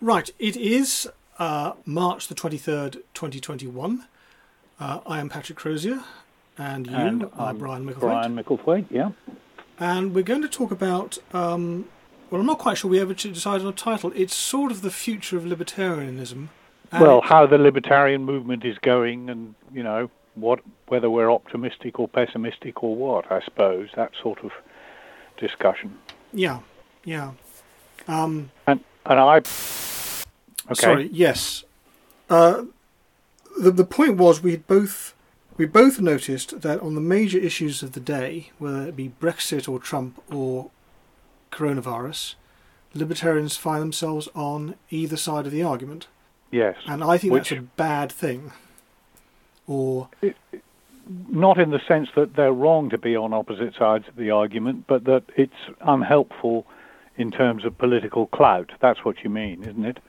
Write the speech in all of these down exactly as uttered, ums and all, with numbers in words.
Right, it is uh, March the twenty-third, twenty twenty-one. Uh, I am Patrick Crozier, and you and are I'm Brian Micklethwaite. Brian Micklethwaite, yeah. And we're going to talk about, um, well, I'm not quite sure we ever decided on a title. It's sort of the future of libertarianism. Well, how the libertarian movement is going, and, you know, what whether we're optimistic or pessimistic or what, I suppose, that sort of discussion. Yeah, yeah. Um, and and I... Okay. Sorry, yes. Uh, the the point was we both we both noticed that on the major issues of the day, whether it be Brexit or Trump or coronavirus, libertarians find themselves on either side of the argument. Yes. And I think Which, that's a bad thing. Or it, not in the sense that they're wrong to be on opposite sides of the argument, but that it's unhelpful in terms of political clout. That's what you mean, isn't it?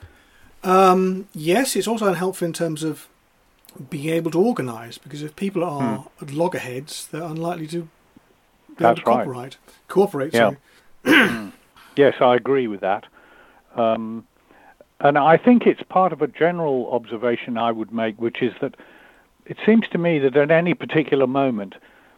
Um, yes, it's also unhelpful in terms of being able to organise, because if people are hmm. loggerheads, they're unlikely to be That's able to cooperate. Right. Cooperate, yeah. sorry. Yes, I agree with that. Um, and I think it's part of a general observation I would make, which is that it seems to me that at any particular moment,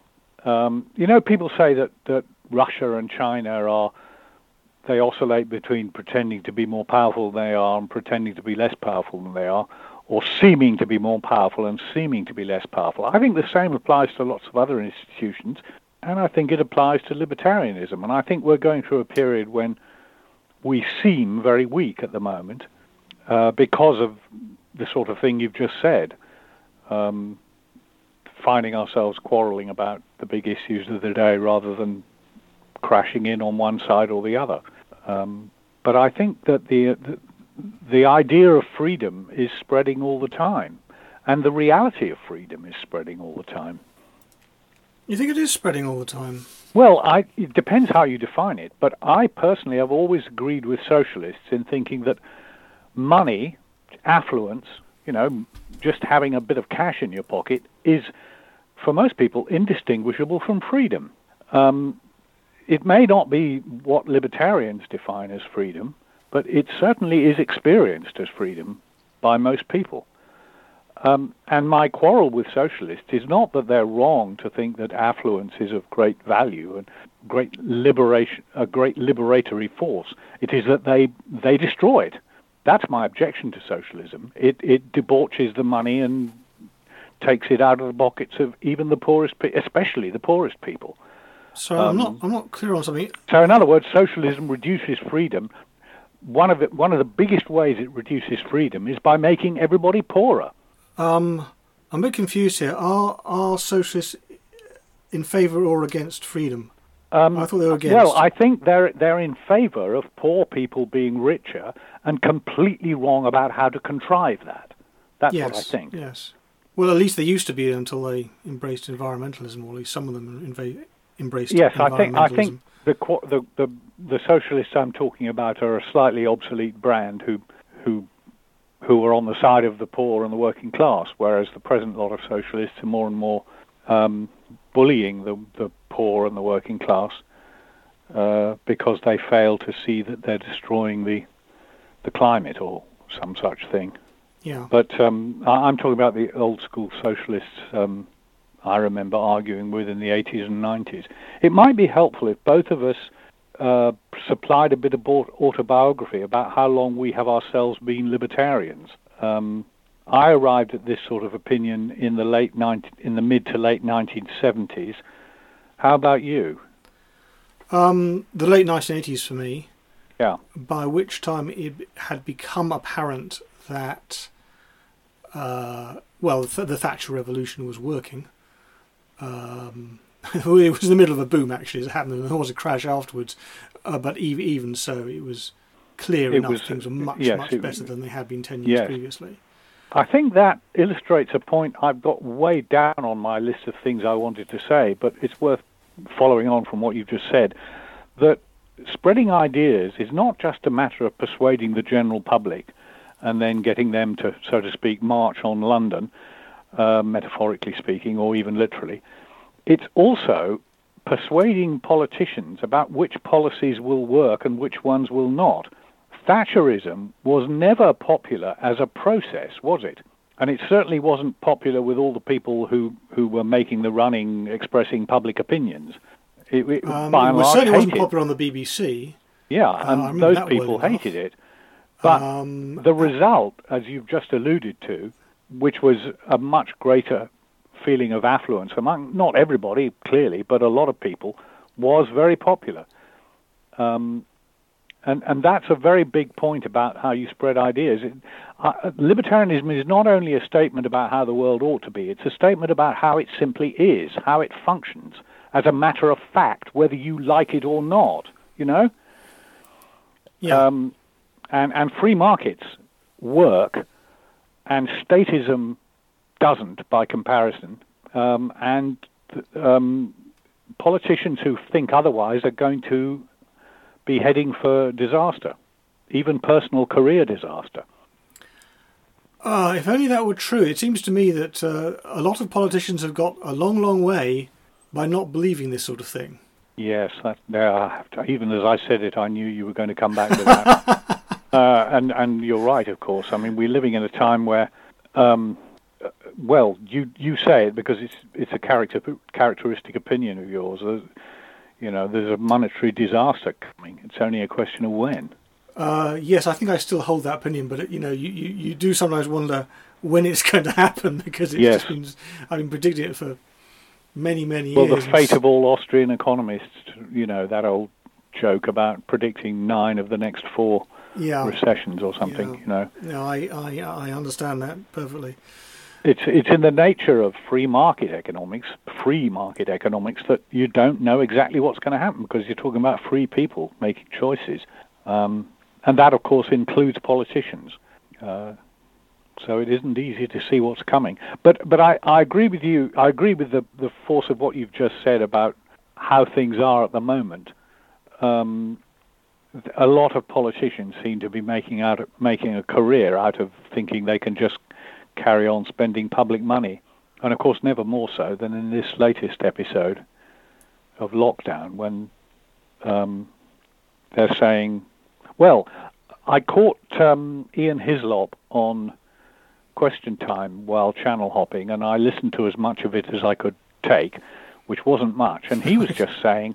um, you know, people say that, that Russia and China are, they oscillate between pretending to be more powerful than they are and pretending to be less powerful than they are, or seeming to be more powerful and seeming to be less powerful. I think the same applies to lots of other institutions, and I think it applies to libertarianism. And I think we're going through a period when we seem very weak at the moment uh, because of the sort of thing you've just said, um, finding ourselves quarrelling about the big issues of the day rather than crashing in on one side or the other. Um, but I think that the, the the idea of freedom is spreading all the time, and the reality of freedom is spreading all the time. You think it is spreading all the time? Well, I, it depends how you define it, but I personally have always agreed with socialists in thinking that money, affluence, you know, just having a bit of cash in your pocket is, for most people, indistinguishable from freedom. Um, It may not be what libertarians define as freedom, but it certainly is experienced as freedom by most people. Um, and my quarrel with socialists is not that they're wrong to think that affluence is of great value and great liberation, a great liberatory force. It is that they they destroy it. That's my objection to socialism. It it debauches the money and takes it out of the pockets of even the poorest, especially the poorest people. So um, I'm not I'm not clear on something. So in other words, socialism reduces freedom. One of it, one of the biggest ways it reduces freedom is by making everybody poorer. Um, I'm a bit confused here. Are are socialists in favour or against freedom? Um, I thought they were against. Well, I think they're they're in favour of poor people being richer, and completely wrong about how to contrive that. That's yes, what I think. Yes. Well, at least they used to be until they embraced environmentalism, or at least some of them inv- embraced. Yes, I think I environmentalism. think the the the the socialists I'm talking about are a slightly obsolete brand who who who are on the side of the poor and the working class, whereas the present lot of socialists are more and more um, bullying the the poor and the working class uh, because they fail to see that they're destroying the the climate or some such thing. Yeah. But um, I, I'm talking about the old school socialists. Um, I remember arguing with in the eighties and nineties. It might be helpful if both of us uh, supplied a bit of autobiography about how long we have ourselves been libertarians. Um, I arrived at this sort of opinion in the late nineteen, in the mid to late nineteen seventies. How about you? Um, the late nineteen eighties for me. Yeah. By which time it had become apparent that, uh, well, th- the Thatcher Revolution was working. Um, it was in the middle of a boom, actually, as it happened, and there was a crash afterwards. Uh, but even, even so, it was clear it enough was, things were much, yes, much it, better than they had been ten years yes. previously. I think that illustrates a point I've got way down on my list of things I wanted to say, but it's worth following on from what you've just said, that spreading ideas is not just a matter of persuading the general public and then getting them to, so to speak, march on London, uh, metaphorically speaking, or even literally. It's also persuading politicians about which policies will work and which ones will not Thatcherism was never popular as a process, was it? And it certainly wasn't popular with all the people who, who were making the running, expressing public opinions. It, it, Um, by and it was large, certainly wasn't hated. popular on the B B C. Yeah, Uh, I and remember those that people well enough. hated it. But Um, the result, as you've just alluded to, which was a much greater feeling of affluence among, not everybody, clearly, but a lot of people, was very popular. Um, and, and that's a very big point about how you spread ideas. It, uh, libertarianism is not only a statement about how the world ought to be, it's a statement about how it simply is, how it functions, as a matter of fact, whether you like it or not, you know? yeah. Um, and, and free markets work, and statism doesn't, by comparison. Um, and um, politicians who think otherwise are going to be heading for disaster, even personal career disaster. Uh, if only that were true. It seems to me that uh, a lot of politicians have got a long, long way by not believing this sort of thing. Yes, that, uh, even as I said it, I knew you were going to come back to that. uh, and, and you're right, of course. I mean, we're living in a time where, um, well, you you say it because it's it's a character characteristic opinion of yours. There's, you know, there's a monetary disaster coming. It's only a question of when. Uh, yes, I think I still hold that opinion, but you know, you, you, you do sometimes wonder when it's going to happen because it's Yes. just been, I've been predicting it for many, many Well, years. the fate of all Austrian economists, you know, that old joke about predicting nine of the next four yeah, recessions or something, yeah. you know. No, I, I, I understand that perfectly. It's it's in the nature of free market economics, free market economics, that you don't know exactly what's going to happen because you're talking about free people making choices. Um, and that, of course, includes politicians. Uh, so it isn't easy to see what's coming. But but I, I agree with you. I agree with the, the force of what you've just said about how things are at the moment. Um, a lot of politicians seem to be making out making a career out of thinking they can just carry on spending public money. And, of course, never more so than in this latest episode of lockdown when um, they're saying, well, I caught um, Ian Hislop on Question Time while channel hopping, and I listened to as much of it as I could take, which wasn't much. And he was just saying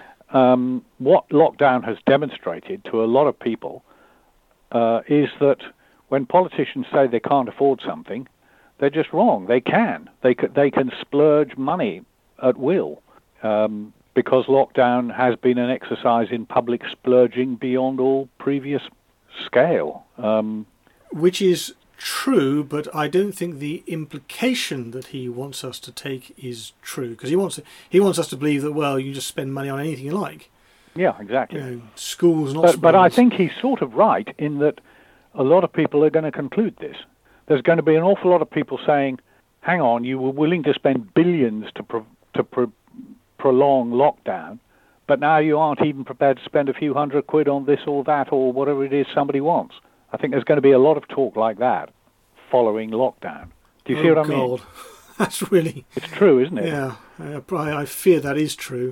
um, what lockdown has demonstrated to a lot of people uh, is that when politicians say they can't afford something, they're just wrong. They can. They can, they can splurge money at will um, because lockdown has been an exercise in public splurging beyond all previous scale. Um, Which is true, but I don't think the implication that he wants us to take is true, because he wants he wants us to believe that, well, you just spend money on anything you like. yeah, exactly. You know, schools, not But, but I schools. think he's sort of right in that a lot of people are going to conclude this. There's going to be an awful lot of people saying, hang on, you were willing to spend billions to pro- to pro- prolong lockdown, but now you aren't even prepared to spend a few hundred quid on this or that or whatever it is somebody wants. I think there's going to be a lot of talk like that following lockdown. Do you see oh, what I mean? God. That's really... It's true, isn't it? Yeah, uh, I, I fear that is true.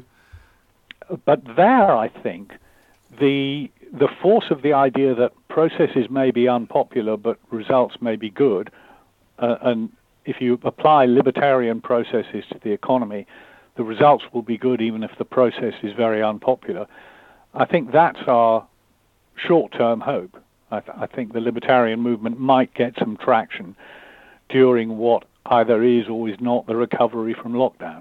But there, I think, the the force of the idea that processes may be unpopular but results may be good, uh, and if you apply libertarian processes to the economy, the results will be good even if the process is very unpopular. I think that's our short-term hope. I, th- I think the libertarian movement might get some traction during what either is or is not the recovery from lockdown.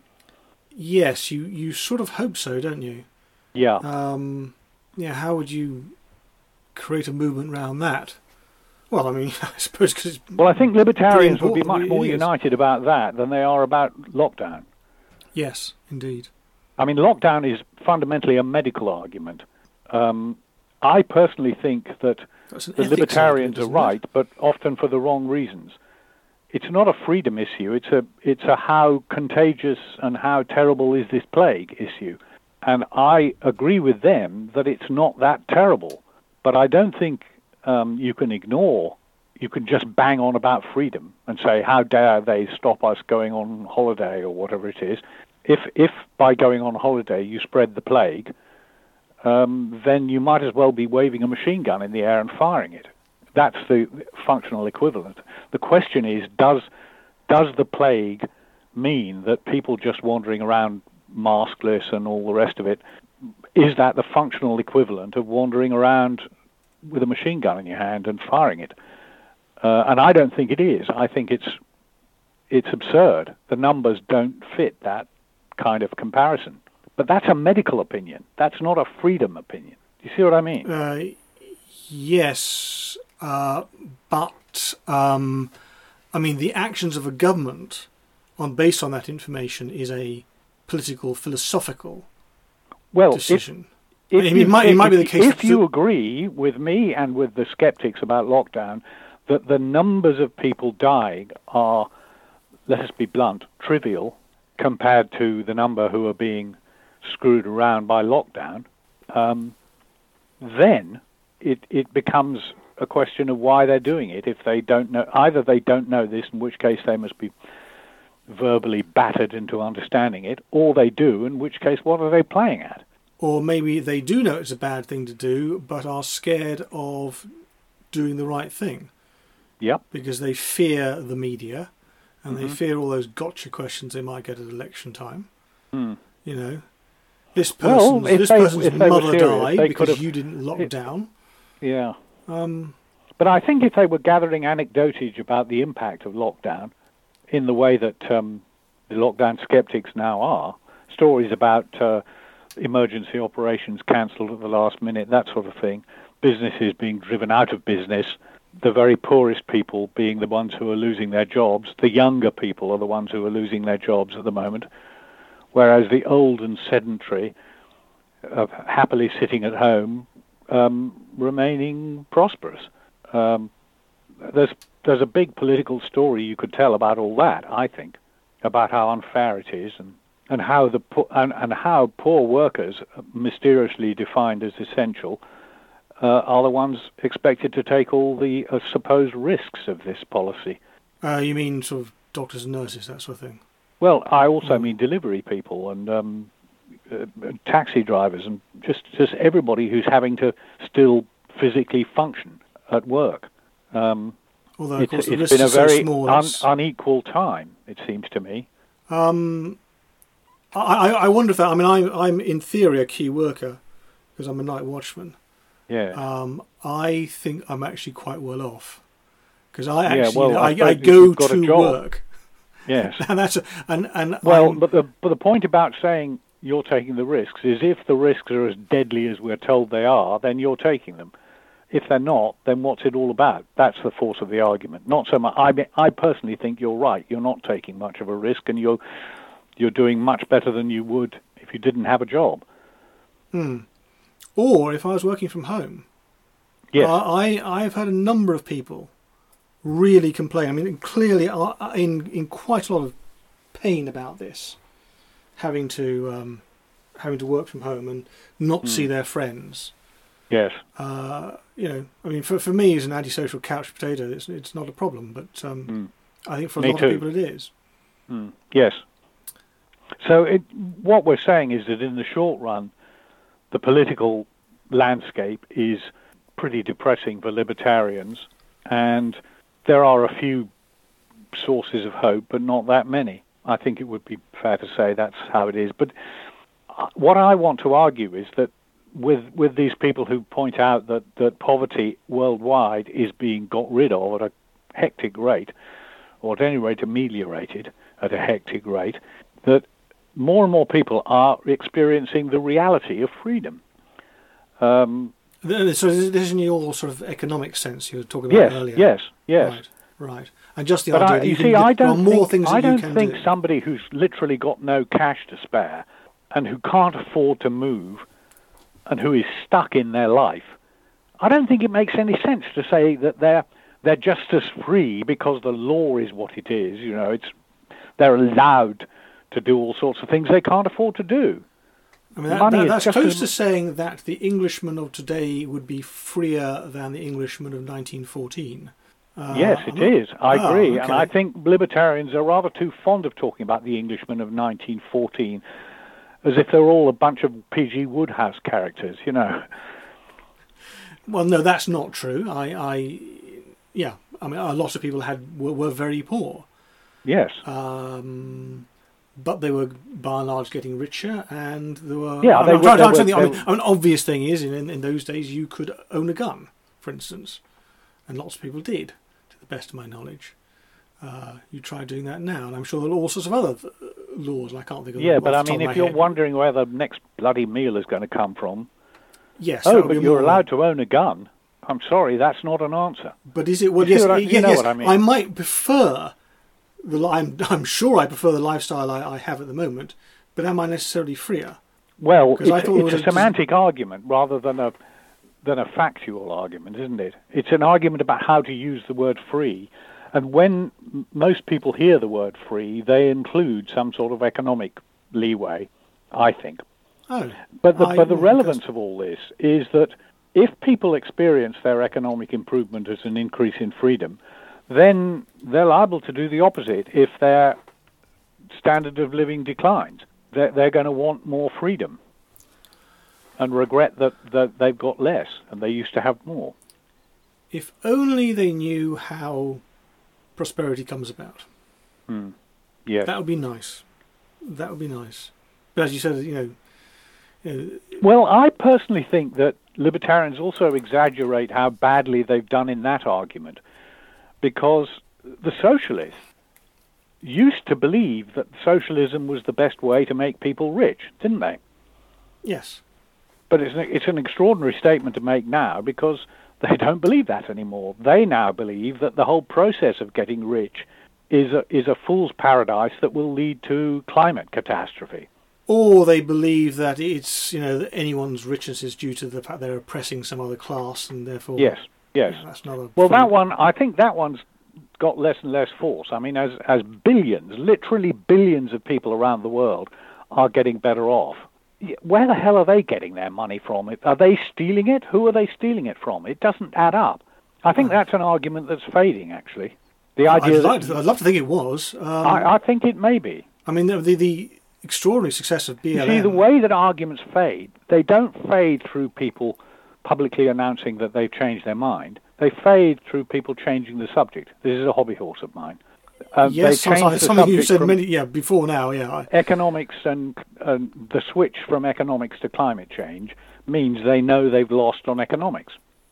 Yes, you, you sort of hope so, don't you? Yeah. Um, yeah, how would you create a movement around that? Well, I mean, I suppose because it's... Well, I think libertarians would be important, much it more is. united about that than they are about lockdown. Yes, indeed. I mean, lockdown is fundamentally a medical argument. Um, I personally think that That's an the ethics libertarians argument, are isn't right, it? but often for the wrong reasons. It's not a freedom issue. It's a it's a how contagious and how terrible is this plague issue. And I agree with them that it's not that terrible. But I don't think um, you can ignore, you can just bang on about freedom and say, how dare they stop us going on holiday or whatever it is. If if by going on holiday you spread the plague, um, then you might as well be waving a machine gun in the air and firing it. That's the functional equivalent. The question is, does does the plague mean that people just wandering around maskless and all the rest of it, is that the functional equivalent of wandering around with a machine gun in your hand and firing it? Uh, and I don't think it is. I think it's it's absurd. The numbers don't fit that kind of comparison. But that's a medical opinion. That's not a freedom opinion. You see what I mean? Uh, yes, uh, but um, I mean the actions of a government, on based on that information, is a political, philosophical well, decision. If, if I mean, you, it, might, it might be the case. If that you agree with me and with the skeptics about lockdown, that the numbers of people dying are, let us be blunt, trivial compared to the number who are being screwed around by lockdown, um, then it, it becomes a question of why they're doing it. If they don't know, either they don't know this, in which case they must be verbally battered into understanding it, or they do, in which case what are they playing at? Or maybe they do know it's a bad thing to do, but are scared of doing the right thing. Yep. Because they fear the media, and mm-hmm. they fear all those gotcha questions they might get at election time. Mm. You know, this person's, well, this they, person's mother serious, died because have, you didn't lock it, down. Yeah. Um, but I think if they were gathering anecdotage about the impact of lockdown, in the way that um, the lockdown skeptics now are, stories about uh, emergency operations cancelled at the last minute, that sort of thing, businesses being driven out of business, the very poorest people being the ones who are losing their jobs, the younger people are the ones who are losing their jobs at the moment, whereas the old and sedentary are happily sitting at home, um, remaining prosperous. Um, there's There's a big political story you could tell about all that, I think, about how unfair it is and, and how the po- and, and how poor workers, mysteriously defined as essential, uh, are the ones expected to take all the uh, supposed risks of this policy. Uh, you mean sort of doctors and nurses, that sort of thing? Well, I also mm. mean delivery people and um, uh, taxi drivers and just, just everybody who's having to still physically function at work. Um, Although, of it's, course, the it's risks been a are very so small, un, unequal time, it seems to me. Um, I, I wonder if that, I mean, I'm, I'm in theory a key worker because I'm a night watchman. Yeah. Um, I think I'm actually quite well off because I actually, yeah, well, you know, I, I, I go to work. Yes. and that's a, and and well, I'm, but the but the point about saying you're taking the risks is if the risks are as deadly as we're told they are, then you're taking them. If they're not, then what's it all about? That's the force of the argument. Not so much. I mean, I personally think you're right. You're not taking much of a risk, and you're you're doing much better than you would if you didn't have a job. Hmm. Or if I was working from home. Yes. Uh, I I've had a number of people really complain. I mean, clearly are in in quite a lot of pain about this, having to um, having to work from home and not mm. see their friends. Yes. Uh, you know, I mean, for for me as an antisocial couch potato, it's it's not a problem. But um, mm. I think for a me lot too. of people it is. Mm. Yes. So it, what we're saying is that in the short run, the political landscape is pretty depressing for libertarians, and there are a few sources of hope, but not that many. I think it would be fair to say that's how it is. But what I want to argue is that with with these people who point out that, that poverty worldwide is being got rid of at a hectic rate, or at any rate ameliorated at a hectic rate, that more and more people are experiencing the reality of freedom. Um, so this is in your sort of economic sense you were talking about yes, earlier. Yes, yes, right, right. And just the but idea I, that you, you can, see, I there don't are more think, things that I don't you can think do. somebody who's literally got no cash to spare and who can't afford to move and who is stuck in their life, I don't think it makes any sense to say that they're they're just as free because the law is what it is. You know, it's they're allowed to do all sorts of things they can't afford to do. I mean, that, Money that, is that's just close as... to saying that the Englishman of today would be freer than the Englishman of nineteen fourteen. Uh, yes, it not... is. I oh, agree. okay. And I think libertarians are rather too fond of talking about the Englishman of nineteen fourteen as if they're all a bunch of P G Wodehouse characters, you know. Well, no, that's not true. I, I yeah, I mean, a lot of people had were, were very poor. Yes. Um, but they were, by and large, getting richer, and there were... Yeah, I they mean, were, I'm trying, they I'm were, trying to they think, I mean, an obvious thing is, in, in those days, you could own a gun, for instance. And lots of people did, to the best of my knowledge. Uh, you try doing that now, and I'm sure there are all sorts of other uh, laws. I can't think of yeah, them but I off the top mean, of if my you're head. wondering where the next bloody meal is going to come from, Yes. that oh, would but be you're more- allowed to own a gun. I'm sorry, that's not an answer. But is it? Well, You see yes, what I- y- you know yes. what I mean. might prefer the. li- I'm, I'm sure I prefer the lifestyle I, I have at the moment. But am I necessarily freer? Well, 'Cause I it's, thought it it's was a a- semantic argument rather than a than a factual argument, isn't it? It's an argument about how to use the word free. And when m- most people hear the word free, they include some sort of economic leeway, I think. Oh, But the, I- but the well, relevance because- of all this is that if people experience their economic improvement as an increase in freedom, then they're liable to do the opposite if their standard of living declines. They're, they're going to want more freedom and regret that, that they've got less and they used to have more. If only they knew how prosperity comes about. Hmm. Yes. That would be nice. That would be nice. But as you said, you know, you know Well, I personally think that libertarians also exaggerate how badly they've done in that argument, because the socialists used to believe that socialism was the best way to make people rich, didn't they? yes. But it's an, it's an extraordinary statement to make now, because they don't believe that anymore. They now believe that the whole process of getting rich is a, is a fool's paradise that will lead to climate catastrophe. Or they believe that it's, you know, that anyone's richness is due to the fact they're oppressing some other class, and therefore... Yes, yes. Yeah, that's another... Well, funny- that one, I think that one's got less and less force. I mean, as as billions, literally billions of people around the world are getting better off, where the hell are they getting their money from? Are they stealing it? Who are they stealing it from? It doesn't add up. I think that's an argument that's fading, actually. The idea I'd, like that, to, I'd love to think it was. Um, I, I think it may be. I mean, the, the, the extraordinary success of B You L M... see, the way that arguments fade, they don't fade through people publicly announcing that they've changed their mind. They fade through people changing the subject. This is a hobby horse of mine. Um, yes, they change something, the something you subject said from many, yeah, before now, yeah. I- economics, and, and the switch from economics to climate change means they know they've lost on economics.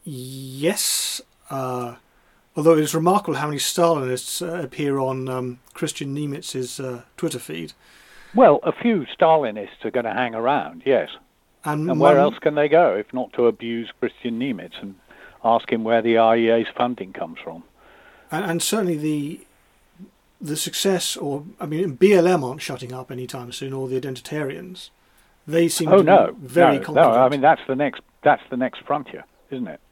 Yes, uh, although it's remarkable how many Stalinists uh, appear on um, Christian Niemitz's uh, Twitter feed. Well, a few Stalinists are going to hang around, yes. And, And where my- else can they go if not to abuse Christian Niemitz and ask him where the R E A's funding comes from? And, and certainly the the success, or I mean, B L M aren't shutting up anytime soon, or the Identitarians. They seem Oh to no, be very no, confident. no. I mean, that's the next. That's the next frontier, isn't it?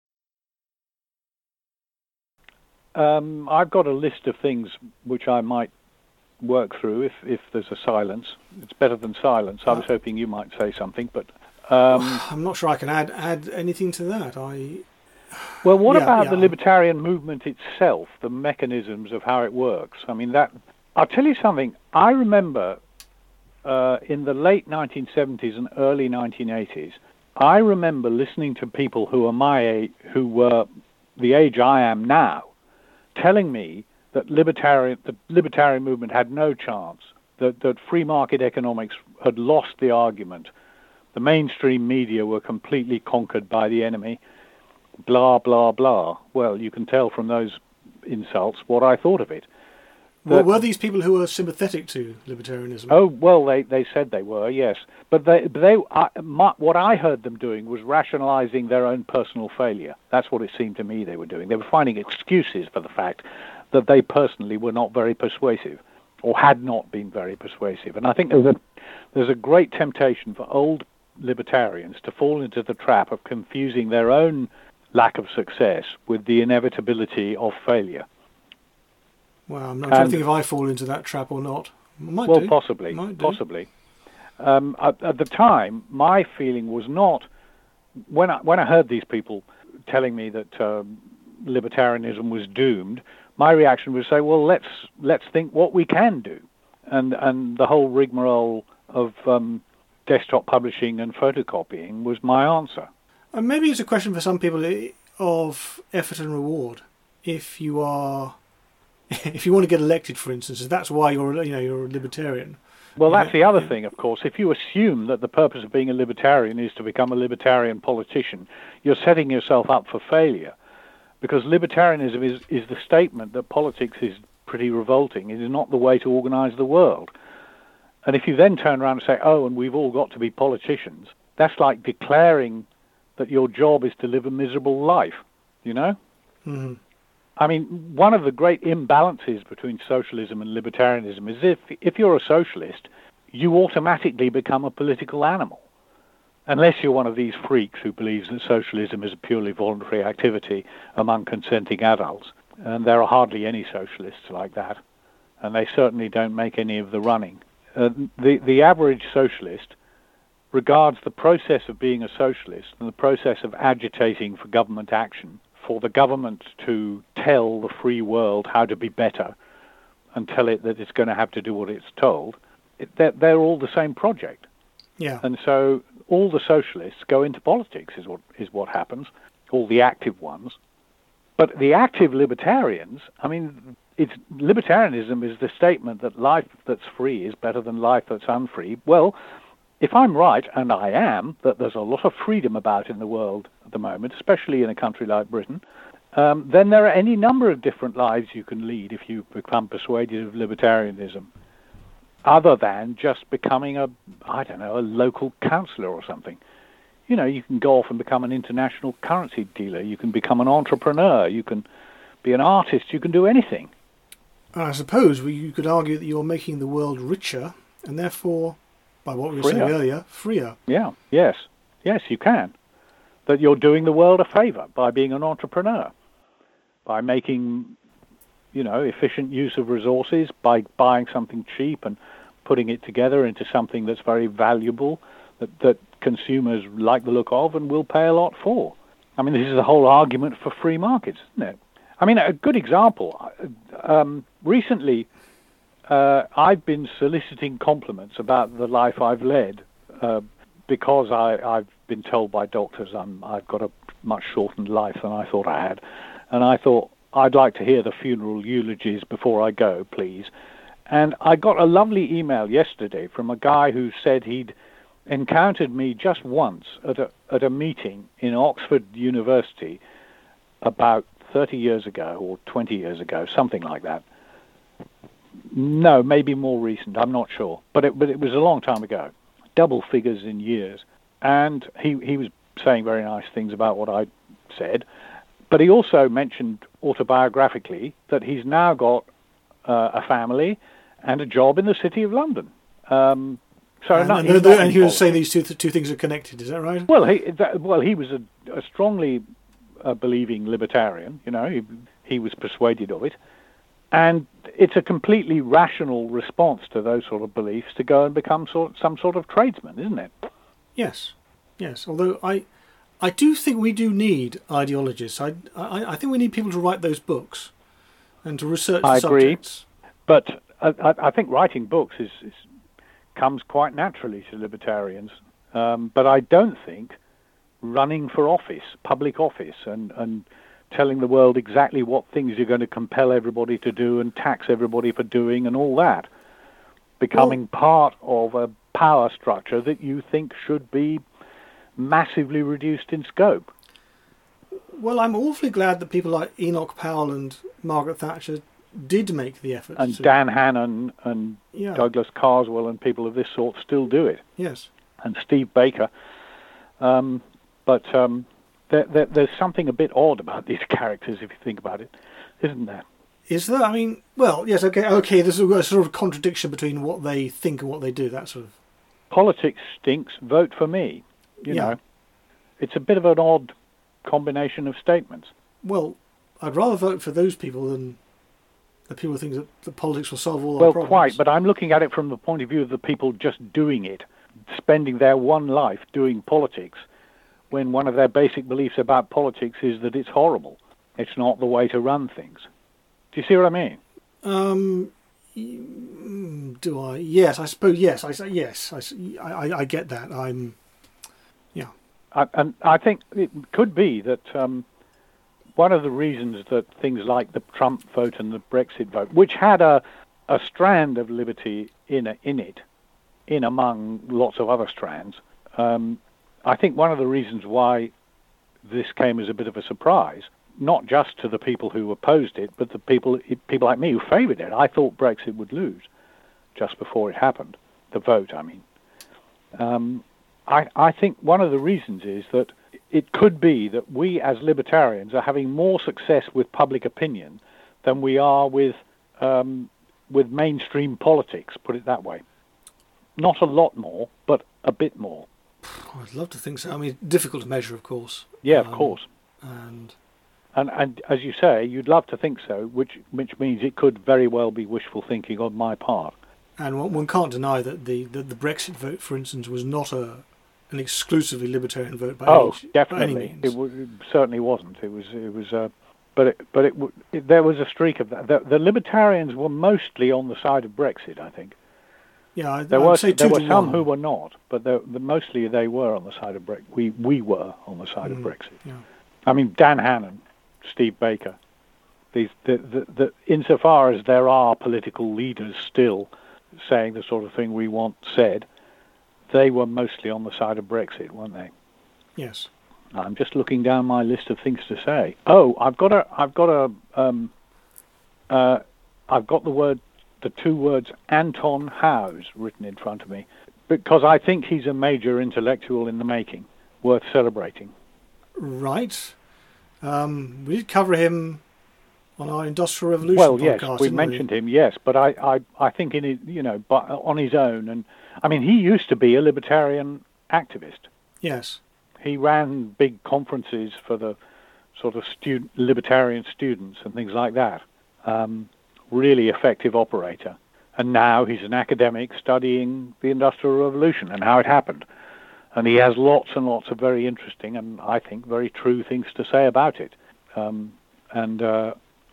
Um, I've got a list of things which I might work through if if there's a silence. It's better than silence. I was hoping you might say something, but um, I'm not sure I can add add anything to that. I well, what Yeah, about yeah. the libertarian movement itself? The mechanisms of how it works. I mean, that. I'll tell you something. I remember uh, in the late nineteen seventies and early nineteen eighties. I remember listening to people who are my age, who were the age I am now, telling me that libertarian the libertarian movement had no chance, that, that free market economics had lost the argument, the mainstream media were completely conquered by the enemy, blah, blah, blah. Well, you can tell from those insults what I thought of it. well, That- were these people who were sympathetic to libertarianism? Oh, well, they, they said they were, yes. But they, but they I, my, what I heard them doing was rationalizing their own personal failure. That's what it seemed to me they were doing. They were finding excuses for the fact that they personally were not very persuasive, or had not been very persuasive. And I think there's a, there's a great temptation for old libertarians to fall into the trap of confusing their own lack of success with the inevitability of failure. Well, I'm not trying And- to think if I fall into that trap or not. Might Well, do. possibly, Might do. possibly. Um, at, at the time, my feeling was not when I when I heard these people telling me that um, libertarianism was doomed. My reaction was say, well, let's let's think what we can do, and and the whole rigmarole of um, desktop publishing and photocopying was my answer. And maybe it's a question for some people of effort and reward. If you are, if you want to get elected, for instance, that's why you're, you know, you're a libertarian. Well, that's the other thing, of course. If you assume that the purpose of being a libertarian is to become a libertarian politician, you're setting yourself up for failure. Because libertarianism is, is the statement that politics is pretty revolting. It is not the way to organize the world. And if you then turn around and say, oh, and we've all got to be politicians, that's like declaring that your job is to live a miserable life, you know? Mm-hmm. I mean, one of the great imbalances between socialism and libertarianism is if, if you're a socialist, you automatically become a political animal. Unless you're one of these freaks who believes that socialism is a purely voluntary activity among consenting adults. And there are hardly any socialists like that. And they certainly don't make any of the running. Uh, the, the average socialist regards the process of being a socialist and the process of agitating for government action, for the government to tell the free world how to be better and tell it that it's going to have to do what it's told, it, they're, they're all the same project. Yeah. And so all the socialists go into politics is what is what happens, all the active ones. But the active libertarians, I mean, it's libertarianism is the statement that life that's free is better than life that's unfree. Well, if I'm right, and I am, that there's a lot of freedom about in the world at the moment, especially in a country like Britain, um, then there are any number of different lives you can lead if you become persuaded of libertarianism, other than just becoming a, I don't know, a local councillor or something. You know, you can go off and become an international currency dealer. You can become an entrepreneur. You can be an artist. You can do anything. I suppose you could argue that you're making the world richer and therefore, by what we were freer. saying earlier, freer. Yeah, yes. Yes, you can. That you're doing the world a favour by being an entrepreneur, by making, you know, efficient use of resources, by buying something cheap and putting it together into something that's very valuable, that, that consumers like the look of and will pay a lot for. I mean, this is the whole argument for free markets, isn't it? I mean, a good example, um, recently uh, I've been soliciting compliments about the life I've led uh, because I, I've been told by doctors I'm, I've got a much shortened life than I thought I had. And I thought, I'd like to hear the funeral eulogies before I go, please. And I got a lovely email yesterday from a guy who said he'd encountered me just once at a, at a meeting in Oxford University about thirty years ago or twenty years ago, something like that. No, maybe more recent, I'm not sure. But it, but it was a long time ago, double figures in years. And he, he was saying very nice things about what I said. But he also mentioned autobiographically that he's now got uh, a family and a job in the City of London. Um, so and, not, and, and he was saying these two two things are connected. Is that right? Well, he that, well he was a, a strongly uh, believing libertarian. You know, he, he was persuaded of it, and it's a completely rational response to those sort of beliefs to go and become sort some sort of tradesman, isn't it? Yes, yes. Although I. I do think we do need ideologists. I, I, I think we need people to write those books and to research the I subjects. Agree. But I, I think writing books is, is comes quite naturally to libertarians. Um, but I don't think running for office, public office, and, and telling the world exactly what things you're going to compel everybody to do and tax everybody for doing and all that, becoming well, part of a power structure that you think should be massively reduced in scope. Well, I'm awfully glad that people like Enoch Powell and Margaret Thatcher did make the effort. And to... Dan Hannan and yeah. Douglas Carswell and people of this sort still do it. Yes. And Steve Baker. Um, but um, there, there, there's something a bit odd about these characters, if you think about it, isn't there? Is there? I mean, well, yes, okay, okay. There's a sort of contradiction between what they think and what they do. That sort of politics stinks. Vote for me. You yeah. know, it's a bit of an odd combination of statements. Well, I'd rather vote for those people than the people who think that, that politics will solve all well, our problems. Well, quite, but I'm looking at it from the point of view of the people just doing it, spending their one life doing politics, when one of their basic beliefs about politics is that it's horrible. It's not the way to run things. Do you see what I mean? Um, Do I? Yes, I suppose. Yes, I say yes. I, I, I get that. I'm. Yeah. I, and I think it could be that um, one of the reasons that things like the Trump vote and the Brexit vote, which had a a strand of liberty in a, in it, in among lots of other strands, um, I think one of the reasons why this came as a bit of a surprise, not just to the people who opposed it, but the people people like me who favoured it. I thought Brexit would lose just before it happened, the vote, I mean. Um, I, I think one of the reasons is that it could be that we as libertarians are having more success with public opinion than we are with um, with mainstream politics, put it that way. Not a lot more, but a bit more. I'd love to think so. I mean, difficult to measure, of course. Yeah, of um, course. And... and and as you say, you'd love to think so, which which means it could very well be wishful thinking on my part. And one, one can't deny that the, the, the Brexit vote, for instance, was not a an exclusively libertarian vote by oh, any, definitely. by any means. It, w- it certainly wasn't. It was it was. Uh, but it, but it, w- it there was a streak of that. The, the libertarians were mostly on the side of Brexit, I think. Yeah, I, there I were would say there two were to some one. who were not, but there, the, mostly they were on the side of Brexit. We we were on the side Mm, of Brexit. yeah. I mean, Dan Hannan, Steve Baker. These the, the the insofar as there are political leaders still saying the sort of thing we want said, they were mostly on the side of Brexit, weren't they? Yes. I'm just looking down my list of things to say. Oh, I've got a, I've got a, um, uh, I've got the word, the two words Anton Howes written in front of me, because I think he's a major intellectual in the making, worth celebrating. Right. Um, we did cover him on our Industrial Revolution Well, podcast, yes, we didn't mentioned him, yes, but I, I, I think in his, you know, but on his own, and I mean, he used to be a libertarian activist. Yes. He ran big conferences for the sort of student, libertarian students and things like that. Um, really effective operator. And now he's an academic studying the Industrial Revolution and how it happened. And he has lots and lots of very interesting and, I think, very true things to say about it. Um, and uh,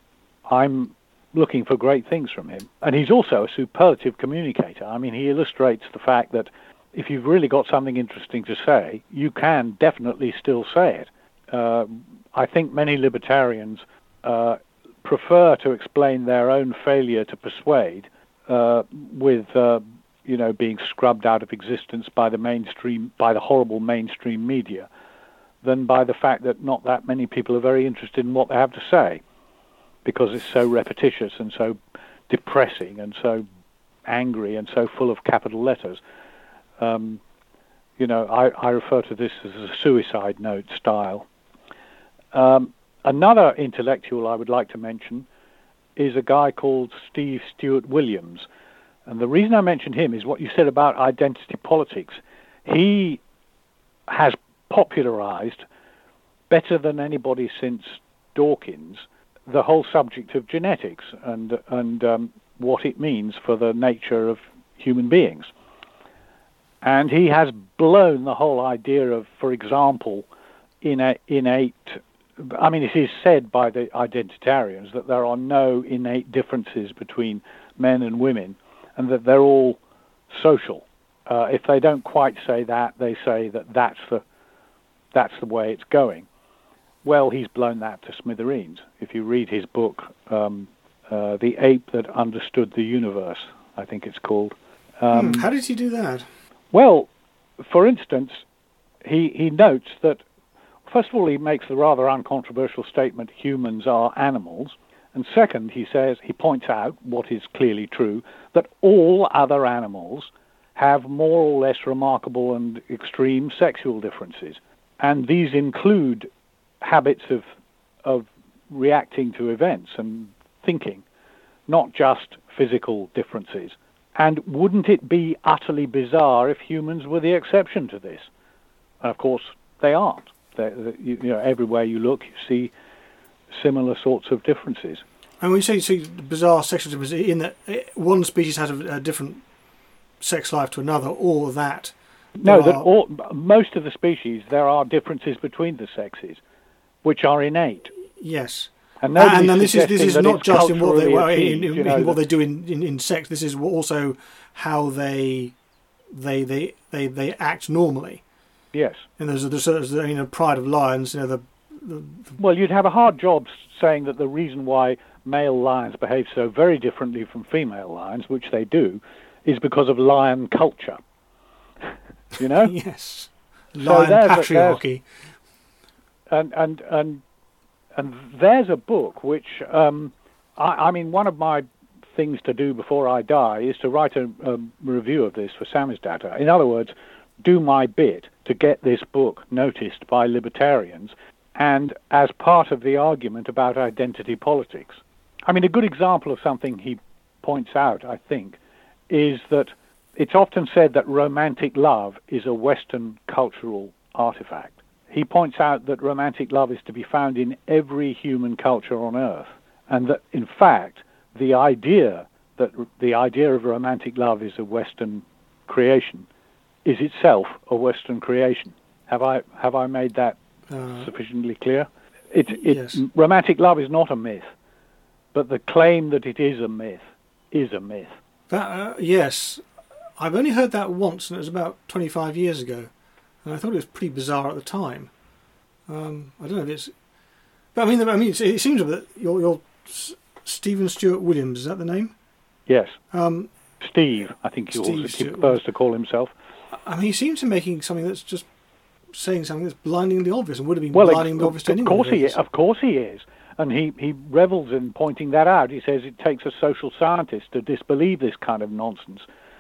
I'm looking for great things from him. And he's also a superlative communicator. I mean, he illustrates the fact that if you've really got something interesting to say, you can definitely still say it. Uh, I think many libertarians uh, prefer to explain their own failure to persuade uh, with, uh, you know, being scrubbed out of existence by the mainstream, by the horrible mainstream media, than by the fact that not that many people are very interested in what they have to say, because it's so repetitious and so depressing and so angry and so full of capital letters. Um, you know, I, I refer to this as a suicide note style. Um, another intellectual I would like to mention is a guy called Steve Stewart Williams. And the reason I mentioned him is what you said about identity politics. He has popularized, better than anybody since Dawkins, the whole subject of genetics and, and um, what it means for the nature of human beings. And he has blown the whole idea of, for example, innate, innate, I mean, it is said by the identitarians that there are no innate differences between men and women, and that they're all social. Uh, if they don't quite say that, they say that that's the, that's the way it's going. Well, he's blown that to smithereens. If you read his book, um, uh, The Ape That Understood the Universe, I think it's called. Um, hmm, how did he do that? Well, for instance, he, he notes that, first of all, he makes the rather uncontroversial statement, humans are animals. And second, he says, he points out, what is clearly true, that all other animals have more or less remarkable and extreme sexual differences. And these include habits of, of reacting to events and thinking, not just physical differences. And wouldn't it be utterly bizarre if humans were the exception to this? And of course, they aren't. They're, they're, you know, everywhere you look, you see similar sorts of differences. And when you say, say bizarre sexual differences, in that one species has a, a different sex life to another, or that... No, that are... all, most of the species, there are differences between the sexes, which are innate. Yes. And, and, and this is this is not just in what they well, achieved, in, in, you know, in what they do in, in, in sex. This is also how they they they they, they act normally. Yes. And there's a, there's a you know, Pride of Lions. You know the, the, the well, you'd have a hard job saying that the reason why male lions behave so very differently from female lions, which they do, is because of lion culture. You know? Yes. Lion so patriarchy. A, and and and and there's a book which um, I, I mean, one of my things to do before I die is to write a, a review of this for Samizdat. In other words, do my bit to get this book noticed by libertarians, and as part of the argument about identity politics. I mean, a good example of something he points out, I think, is that it's often said that romantic love is a Western cultural artifact. He points out that romantic love is to be found in every human culture on Earth, and that, in fact, the idea that the idea of romantic love is a Western creation is itself a Western creation. Have I have I made that uh, sufficiently clear? It, it, yes. Romantic love is not a myth, but the claim that it is a myth is a myth. That, uh, yes, I've only heard that once, and it was about twenty-five years ago, and I thought it was pretty bizarre at the time. Um, I don't know if it's, but I mean, I mean, it, it seems that your your Stephen Stuart Williams, is that the name? Yes. Um, Steve, I think he also he prefers to call himself. I mean, he seems to be making something that's just saying something that's blindingly obvious, and would have been well, blindingly of, obvious to of anyone. Course he, of course he is. And he, he revels in pointing that out. He says it takes a social scientist to disbelieve this kind of nonsense.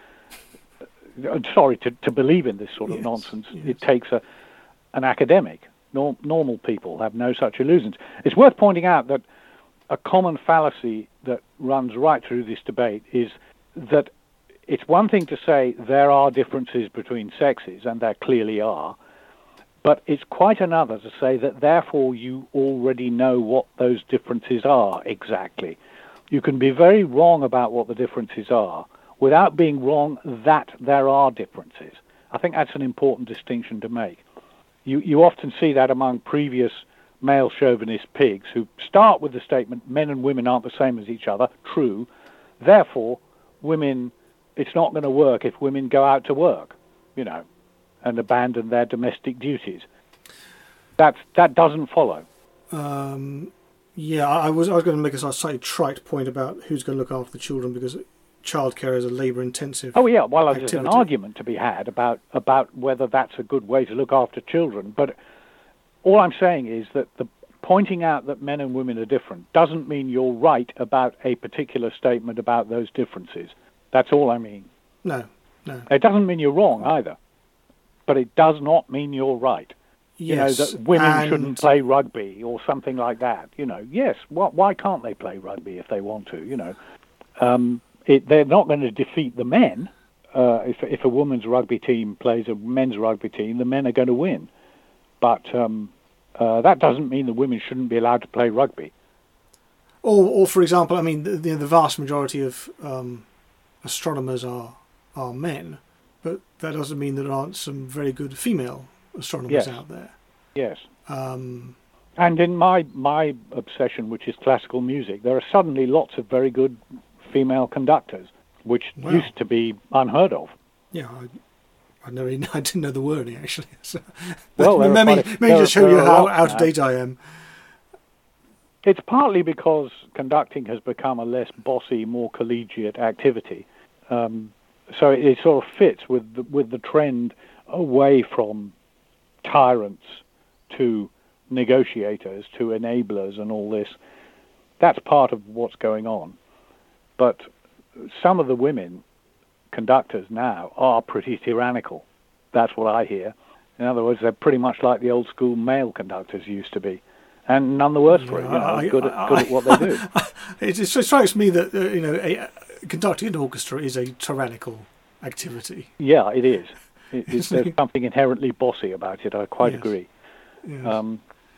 Sorry, to, to believe in this sort of yes, nonsense. Yes. It takes a an academic. Norm, normal people have no such illusions. It's worth pointing out that a common fallacy that runs right through this debate is that it's one thing to say there are differences between sexes, and there clearly are, but it's quite another to say that therefore you already know what those differences are exactly. You can be very wrong about what the differences are without being wrong that there are differences. I think that's an important distinction to make. You, you often see that among previous male chauvinist pigs who start with the statement, men and women aren't the same as each other, true, therefore women, it's not going to work if women go out to work, you know, and abandon their domestic duties. That that doesn't follow. Um, yeah, I was I was going to make a slightly trite point about who's going to look after the children, because childcare is a labour-intensive. Oh yeah, well, there's activity. an argument to be had about about whether that's a good way to look after children. But all I'm saying is that the pointing out that men and women are different doesn't mean you're right about a particular statement about those differences. That's all I mean. No, no. It doesn't mean you're wrong either. But it does not mean you're right. Yes, you know, that women and shouldn't play rugby or something like that. You know, yes, wh- why can't they play rugby if they want to, you know? Um, it, they're not going to defeat the men. Uh, if, if a women's rugby team plays a men's rugby team, the men are going to win. But um, uh, that doesn't mean the women shouldn't be allowed to play rugby. Or, or for example, I mean, the, the, the vast majority of um, astronomers are are men. But that doesn't mean there aren't some very good female astronomers yes. out there. Yes. Um, and in my my obsession, which is classical music, there are suddenly lots of very good female conductors, which wow. used to be unheard of. Yeah, I, I never, I didn't know the wording actually. So, well, let me, let me just show you how out of date I am. It's partly because conducting has become a less bossy, more collegiate activity. Um, So it, it sort of fits with the, with the trend away from tyrants to negotiators to enablers and all this. That's part of what's going on. But some of the women conductors now are pretty tyrannical. That's what I hear. In other words, they're pretty much like the old school male conductors used to be. And none the worse for it, you know, I, good, I, at, good I, at what they do. It, it strikes me that, uh, you know, a, conducting an orchestra is a tyrannical activity. Yeah, it is. It, it, there's something inherently bossy about it, I quite yes. agree. Yes. Um,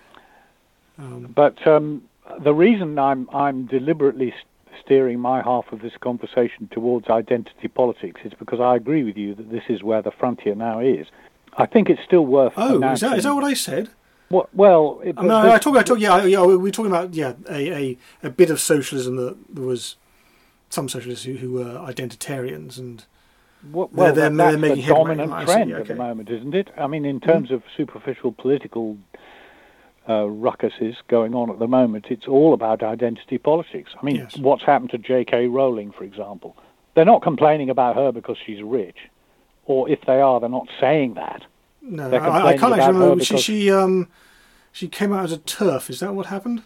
um, but um, the reason I'm, I'm deliberately steering my half of this conversation towards identity politics is because I agree with you that this is where the frontier now is. I think it's still worth Oh, announcing. is that, is that what I said? Well, well it, I mean, I, I talk, I talk, yeah, yeah, we're talking about yeah a, a, a bit of socialism that there was some socialists who, who were identitarians and. Well, well they're, that, they're, that's they're the dominant headway. trend okay. at the moment, isn't it? I mean, in terms mm. of superficial political uh, ruckuses going on at the moment, it's all about identity politics. I mean, yes. what's happened to J K Rowling, for example? They're not complaining about her because she's rich, or if they are, they're not saying that. No, I, I can't actually remember. She she, um, she came out as a TERF. Is that what happened?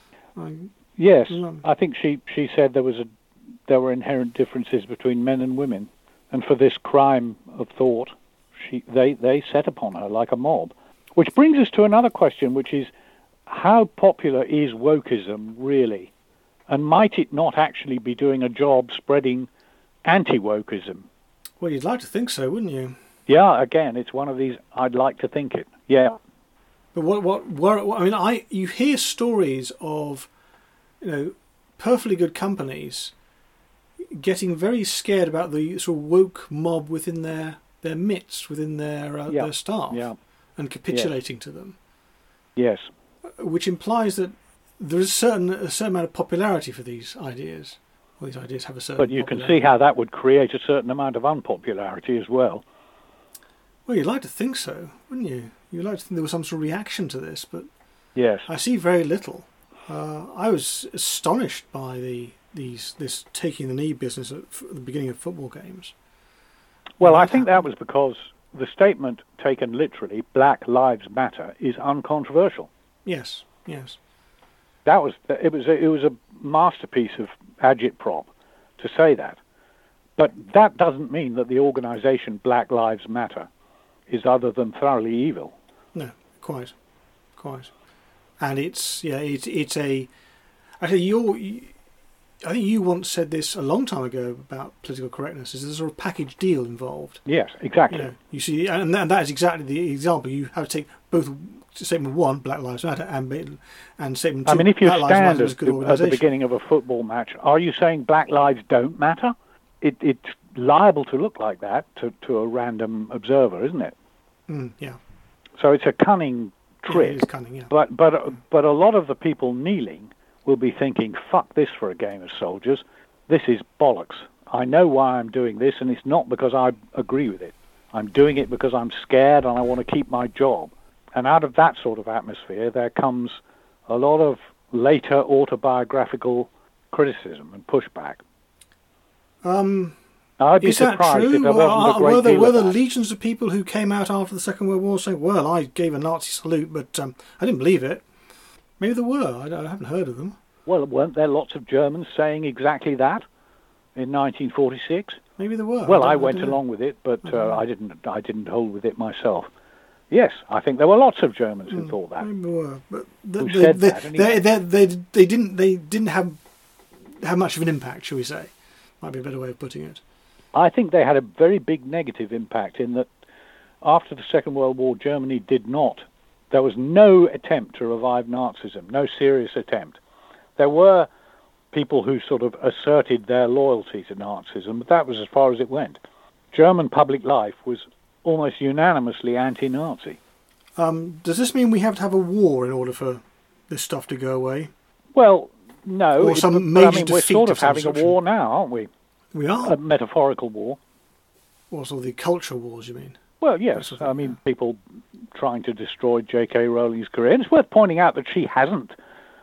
I, yes, I think she, she said there was a there were inherent differences between men and women. And for this crime of thought, she, they, they set upon her like a mob. Which brings us to another question, which is, how popular is wokeism really? And might it not actually be doing a job spreading anti-wokeism? Well, you'd like to think so, wouldn't you? Yeah, again, it's one of these, I'd like to think it. Yeah. But what, what, what, what I mean, I you hear stories of, you know, perfectly good companies getting very scared about the sort of woke mob within their, their midst, within their uh, yeah. their staff, yeah. and capitulating yes. to them. Yes. Which implies that there is a certain, a certain amount of popularity for these ideas. Well, these ideas have a certain But you can see how that would create a certain amount of unpopularity as well. Well, you'd like to think so, wouldn't you? You'd like to think there was some sort of reaction to this, but yes. I see very little. Uh, I was astonished by the these this taking the knee business at, f- at the beginning of football games. Well, I think that was because the statement taken literally, Black Lives Matter, is uncontroversial. Yes, yes. That was it was a, it was a masterpiece of agitprop to say that. But that doesn't mean that the organisation Black Lives Matter is other than thoroughly evil. No, quite, quite. And it's yeah, it's it's a. Actually, you're. You, I think you once said this a long time ago about political correctness. Is there's a sort of package deal involved? Yes, exactly. You know, you see, and that, and that is exactly the example. You have to take both statement one, Black Lives Matter, and and statement two. I mean, if you Black stand at the, at the beginning of a football match, are you saying Black lives don't matter? It, it's liable to look like that to, to a random observer, isn't it? Mm, yeah. So it's a cunning trick. Yeah, it is cunning, yeah. But but but a lot of the people kneeling will be thinking, "Fuck this for a game of soldiers. This is bollocks. I know why I'm doing this, and it's not because I agree with it. I'm doing it because I'm scared and I want to keep my job." And out of that sort of atmosphere, there comes a lot of later autobiographical criticism and pushback. Um, I'd be is that surprised true? if there wasn't a great were there, deal were of there that. legions of people who came out after the Second World War saying, "Well, I gave a Nazi salute, but um, I didn't believe it"? Maybe there were. I, I haven't heard of them. Well, weren't there lots of Germans saying exactly that in nineteen forty-six? Maybe there were. Well, I, I went I along with it, but I, uh, I didn't. I didn't hold with it myself. Yes, I think there were lots of Germans who mm, thought that. Maybe there were, but the, who the, said the, that they, anyway. they, they, they didn't. They didn't have have much of an impact, shall we say? Might be a better way of putting it. I think they had a very big negative impact in that after the Second World War, Germany did not. There was no attempt to revive Nazism, no serious attempt. There were people who sort of asserted their loyalty to Nazism, but that was as far as it went. German public life was almost unanimously anti-Nazi. Um, does this mean we have to have a war in order for this stuff to go away? Well, no. Or some it, major I mean, we're defeat sort of of some having a description. war now, aren't we? We are. A metaphorical war. Also, the culture wars, you mean? Well, yes. Sort of, I mean, yeah. people trying to destroy J K Rowling's career. And it's worth pointing out that she hasn't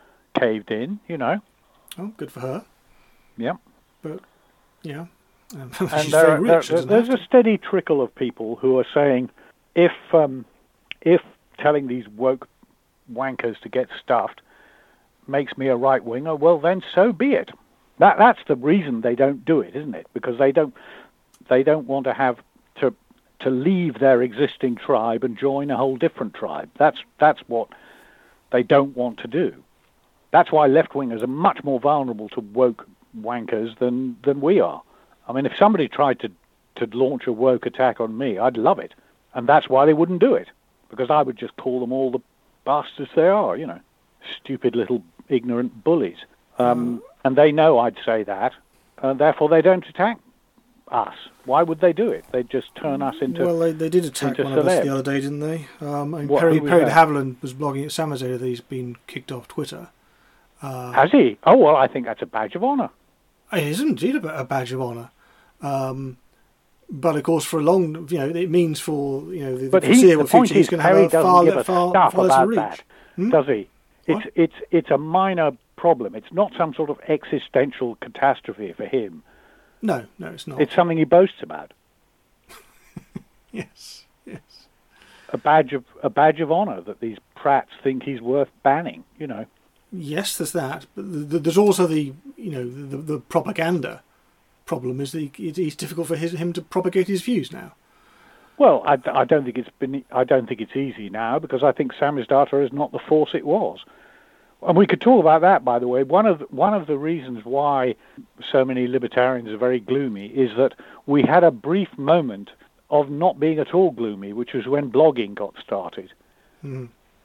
caved in, you know. Oh, good for her. Yeah. But, yeah. Um, and she's there, very there, rich. there, there's a steady trickle of people who are saying, if um, if telling these woke wankers to get stuffed makes me a right-winger, well, then so be it. That That's the reason they don't do it, isn't it? Because they don't they don't want to have to to leave their existing tribe and join a whole different tribe. That's that's what they don't want to do. That's why left-wingers are much more vulnerable to woke wankers than, than we are. I mean, if somebody tried to, to launch a woke attack on me, I'd love it. And that's why they wouldn't do it. Because I would just call them all the bastards they are, you know. Stupid little ignorant bullies. Um, and they know I'd say that. And therefore they don't attack. us. Why would they do it? They'd just turn us into Well, they, they did attack one of us the other day, didn't they? Um, I mean, what, Perry, was Perry that? de Havilland was blogging at Samazeda that he's been kicked off Twitter. Uh, Has he? Oh, well, I think that's a badge of honour. It is indeed a, a badge of honour. Um, but, of course, for a long, you know, it means for, you know, the, the foreseeable future, he's going to have a far, give a far, stuff far about reach. that, Hmm? does he? What? It's, it's, it's a minor problem. It's not some sort of existential catastrophe for him. No, no, it's not. It's something he boasts about. Yes, yes. A badge of a badge of honour that these prats think he's worth banning. You know. Yes, there's that. But the, the, there's also the, you know, the, the propaganda problem is that he, it, it's difficult for his, him to propagate his views now. Well, I, I don't think it's been. I don't think it's easy now because I think Samizdat is not the force it was. And we could talk about that, by the way. One of one of the reasons why so many libertarians are very gloomy is that we had a brief moment of not being at all gloomy, which was when blogging got started. Mm.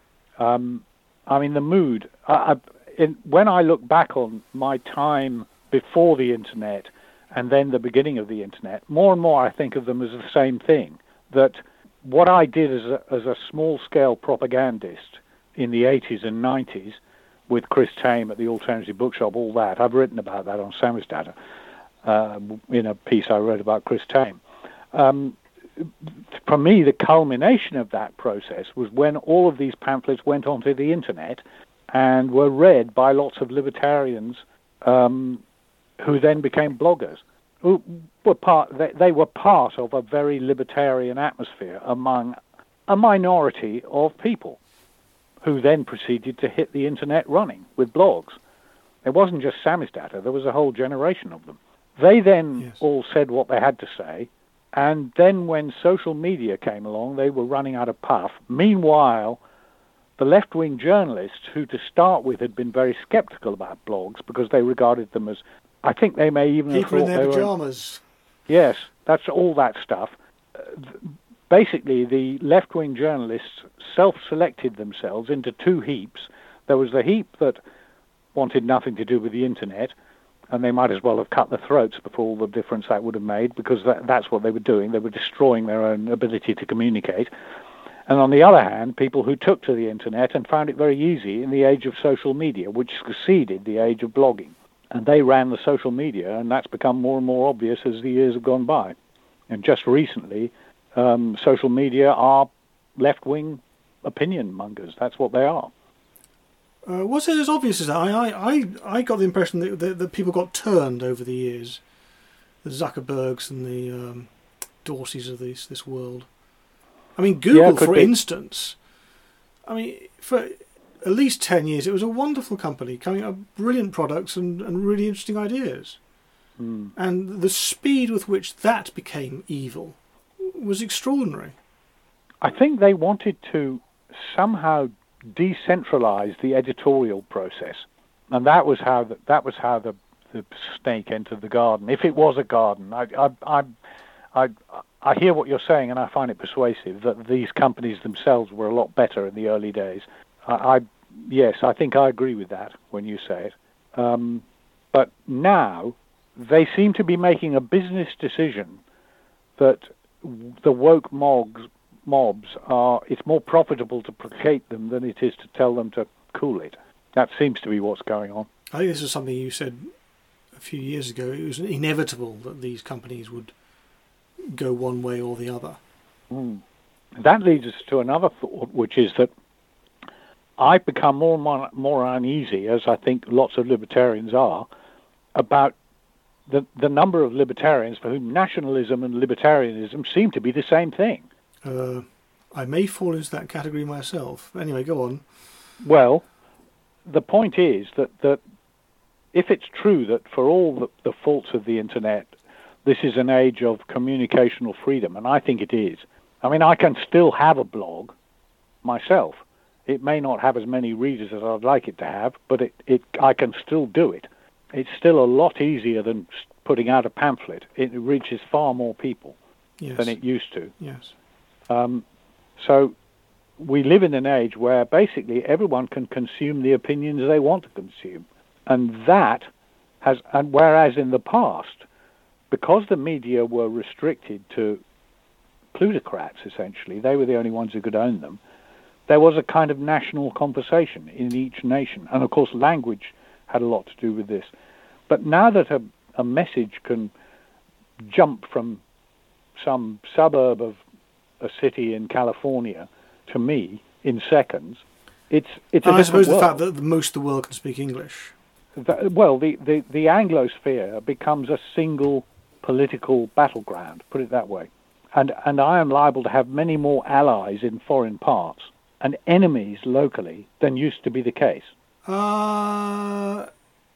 Um, I mean, the mood. I, I, in, when I look back on my time before the internet and then the beginning of the internet, more and more I think of them as the same thing. That what I did as a, as a small-scale propagandist in the eighties and nineties with Chris Tame at the Alternative Bookshop, all that, I've written about that on Samizdat uh, in a piece I wrote about Chris Tame. Um, for me, the culmination of that process was when all of these pamphlets went onto the internet and were read by lots of libertarians um, who then became bloggers. Who were part, they, they were part of a very libertarian atmosphere among a minority of people who then proceeded to hit the internet running with blogs. It wasn't just Samizdat, there was a whole generation of them. They then Yes. all said what they had to say, and then when social media came along, they were running out of puff. Meanwhile, the left-wing journalists, who to start with had been very skeptical about blogs because they regarded them as, I think they may even have People in thought their they were... pyjamas. Yes, that's all that stuff. Uh, th- basically, the left-wing journalists self-selected themselves into two heaps. There was the heap that wanted nothing to do with the internet, and they might as well have cut their throats before all the difference that would have made, because that, that's what they were doing. They were destroying their own ability to communicate. And on the other hand, people who took to the internet and found it very easy in the age of social media, which succeeded the age of blogging. And they ran the social media, and that's become more and more obvious as the years have gone by. And just recently, um, social media are left-wing opinion mongers. That's what they are. Uh, was it as obvious as that? I, I, I, I got the impression that, that, that people got turned over the years. The Zuckerbergs and the um, Dorseys of this, this world. I mean, Google, Yeah, could for be. instance, I mean, for at least ten years, it was a wonderful company, coming up with brilliant products and, and really interesting ideas. Mm. And the speed with which that became evil was extraordinary. I think they wanted to somehow decentralize the editorial process, and that was how the, that was how the, the snake entered the garden. If it was a garden, I, I, I, I, I hear what you're saying, and I find it persuasive that these companies themselves were a lot better in the early days. I, I yes, I think I agree with that when you say it. Um, but now they seem to be making a business decision that the woke mobs mobs are, it's more profitable to placate them than it is to tell them to cool it. That seems to be what's going on. I think this is something you said a few years ago. It was inevitable that these companies would go one way or the other. Mm. That leads us to another thought, which is that I've become more and more, more uneasy, as I think lots of libertarians are, about the, the number of libertarians for whom nationalism and libertarianism seem to be the same thing. Uh, I may fall into that category myself. Anyway, go on. Well, the point is that, that if it's true that for all the, the faults of the internet, this is an age of communicational freedom, and I think it is. I mean, I can still have a blog myself. It may not have as many readers as I'd like it to have, but it, it I can still do it. It's still a lot easier than putting out a pamphlet. It reaches far more people Yes. than it used to. Yes. Um, so we live in an age where basically everyone can consume the opinions they want to consume. And that has, and whereas in the past, because the media were restricted to plutocrats, essentially, they were the only ones who could own them, there was a kind of national conversation in each nation. And, of course, language had a lot to do with this. But now that a, a message can jump from some suburb of a city in California to me in seconds, it's it's a and I suppose world. the fact that most of the world can speak English. The, well, the, the, the Anglosphere becomes a single political battleground, put it that way. And and I am liable to have many more allies in foreign parts and enemies locally than used to be the case. Uh,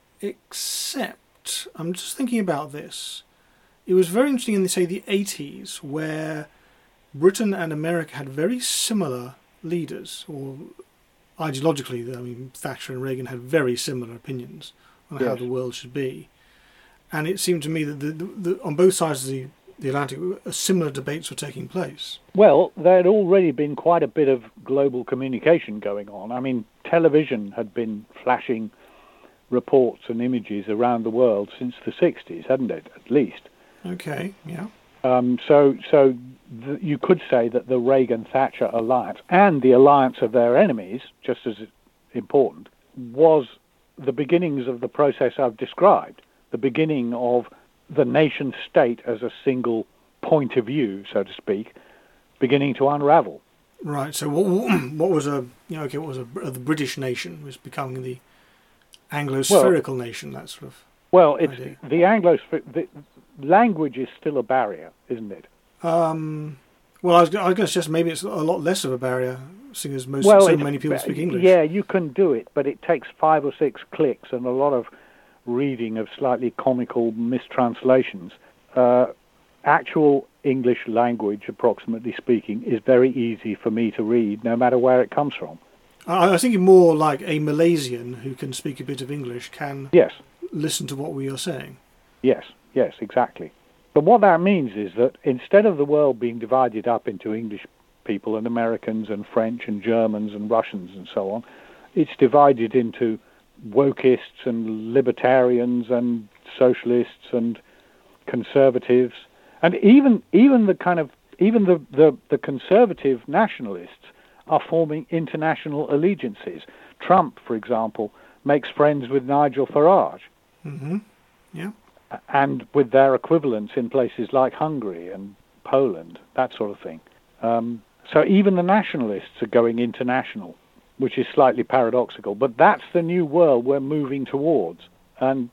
except, I'm just thinking about this. It was very interesting in, say, the eighties, where Britain and America had very similar leaders, or ideologically, I mean, Thatcher and Reagan had very similar opinions on yes. how the world should be. And it seemed to me that the, the, the, on both sides of the, the Atlantic, similar debates were taking place. Well, there had already been quite a bit of global communication going on. I mean, television had been flashing reports and images around the world since the sixties, hadn't it, at least? Okay, yeah. Um, so so th- you could say that the Reagan-Thatcher alliance and the alliance of their enemies, just as important, was the beginnings of the process I've described, the beginning of the nation-state as a single point of view, so to speak, beginning to unravel. Right, so what, what was a, you know, okay, what was a, the British nation was becoming the Anglo-spherical well, nation, that sort of Well, it's idea. the Anglo the language is still a barrier, isn't it? Um, well, I was, I was going to suggest maybe it's a lot less of a barrier, seeing as most well, so many people speak English. Yeah, you can do it, but it takes five or six clicks and a lot of reading of slightly comical mistranslations. Uh, actual English language, approximately speaking, is very easy for me to read, no matter where it comes from. I, I was thinking more like a Malaysian who can speak a bit of English can yes. listen to what we are saying. Yes, yes, exactly. But what that means is that instead of the world being divided up into English people and Americans and French and Germans and Russians and so on, it's divided into wokists and libertarians and socialists and conservatives, and even even the kind of even the, the, the conservative nationalists are forming international allegiances. Trump, for example, makes friends with Nigel Farage. Mm-hmm. Yeah. And with their equivalents in places like Hungary and Poland, that sort of thing. Um, so even the nationalists are going international, which is slightly paradoxical. But that's the new world we're moving towards. And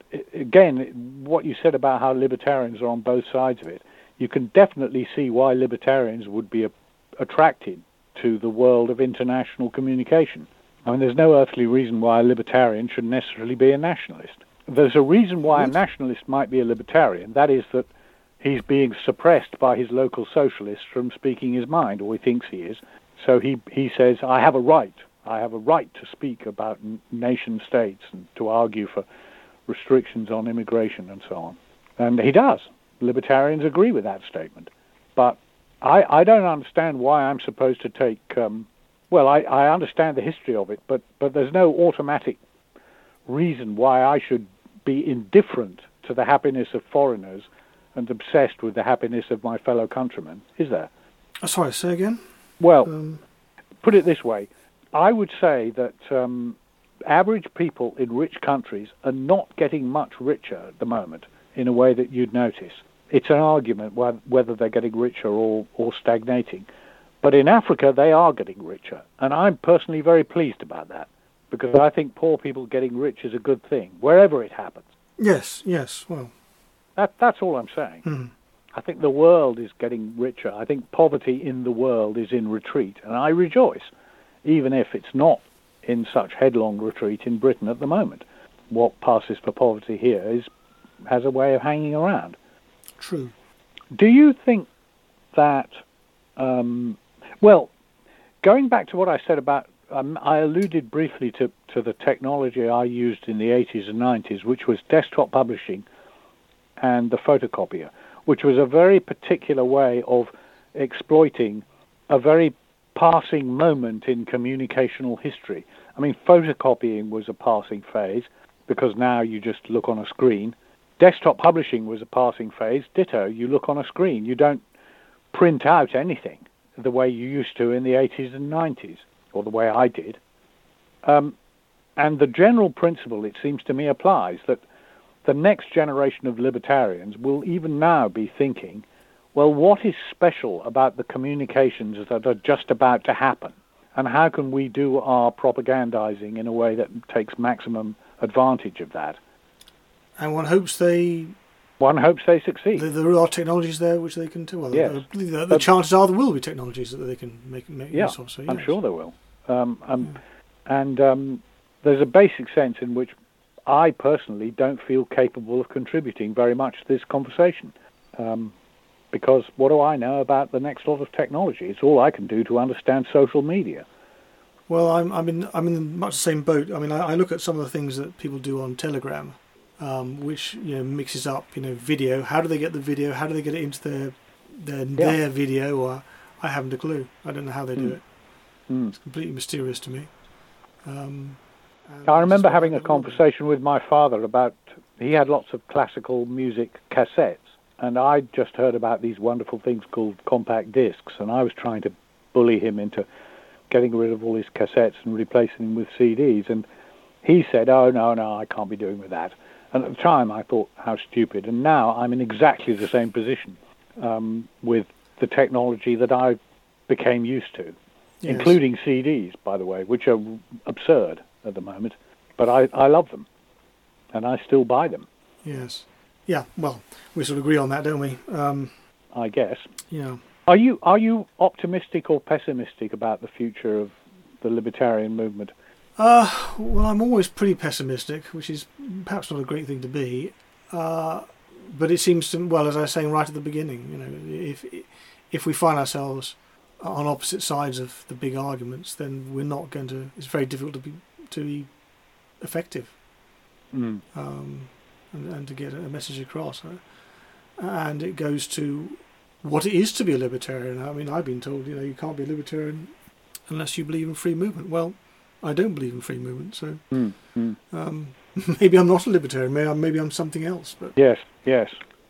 again, what you said about how libertarians are on both sides of it, you can definitely see why libertarians would be a, attracted to the world of international communication. I mean, there's no earthly reason why a libertarian should necessarily be a nationalist. There's a reason why a nationalist might be a libertarian. That is that he's being suppressed by his local socialists from speaking his mind, or he thinks he is. So he, he says, I have a right. I have a right to speak about n- nation states and to argue for restrictions on immigration and so on. And he does. Libertarians agree with that statement. But I, I don't understand why I'm supposed to take... Um, well, I, I understand the history of it, but, but there's no automatic reason why I should be indifferent to the happiness of foreigners and obsessed with the happiness of my fellow countrymen, is there? Sorry, say again? Well, um... put it this way. I would say that um, average people in rich countries are not getting much richer at the moment in a way that you'd notice. It's an argument whether they're getting richer or, or stagnating. But in Africa, they are getting richer. And I'm personally very pleased about that, because I think poor people getting rich is a good thing, wherever it happens. Yes, yes, well... That, that's all I'm saying. Hmm. I think the world is getting richer. I think poverty in the world is in retreat, and I rejoice, even if it's not in such headlong retreat in Britain at the moment. What passes for poverty here is has a way of hanging around. True. Do you think that... Um, well, going back to what I said about... Um, I alluded briefly to, to the technology I used in the eighties and nineties, which was desktop publishing and the photocopier, which was a very particular way of exploiting a very passing moment in communicational history. I mean, photocopying was a passing phase, because now you just look on a screen. desktop publishing was a passing phase. Ditto, you look on a screen. You don't print out anything the way you used to in the eighties and nineties, or the way I did. Um, and the general principle, it seems to me, applies that the next generation of libertarians will even now be thinking, well, what is special about the communications that are just about to happen? And how can we do our propagandizing in a way that takes maximum advantage of that? And one hopes they... One hopes they succeed. There, there are technologies there which they can do. Well, yes. the, the, the chances are there will be technologies that they can make, make yeah, use of. So, yes. I'm sure there will. Um, um, yeah. And um, there's a basic sense in which I personally don't feel capable of contributing very much to this conversation. Um, because what do I know about the next lot of technology? It's all I can do to understand social media. Well, I'm, I'm, in, I'm in much the same boat. I mean, I, I look at some of the things that people do on Telegram, um, which, you know, mixes up, you know, video. How do they get the video? How do they get it into their their, Yeah. their video? Or I haven't a clue. I don't know how they do Mm. it. Mm. It's completely mysterious to me. Um, and I remember it's having a like- conversation with my father about, he had lots of classical music cassettes, and I just heard about these wonderful things called compact discs, and I was trying to bully him into getting rid of all his cassettes and replacing them with C Ds, and he said, oh, no, no, I can't be doing with that. And at the time I thought, how stupid, and now I'm in exactly the same position um, with the technology that I became used to. Yes. Including C Ds, by the way, which are absurd at the moment. But I, I love them, and I still buy them, Yes. Yeah, well, we sort of agree on that, don't we? Um, I guess. yeah. Are you are you optimistic or pessimistic about the future of the libertarian movement? Uh, well, I'm always pretty pessimistic, which is perhaps not a great thing to be. Uh, but it seems to, well, as I was saying right at the beginning, you know, if if we find ourselves on opposite sides of the big arguments, then we're not going to. It's very difficult to be to be effective, Mm. um, and, and to get a message across. And it goes to what it is to be a libertarian. I mean, I've been told, you know, you can't be a libertarian unless you believe in free movement. Well, I don't believe in free movement, so Mm. Mm. um, maybe I'm not a libertarian. Maybe I'm, maybe I'm something else. But Yes, yes.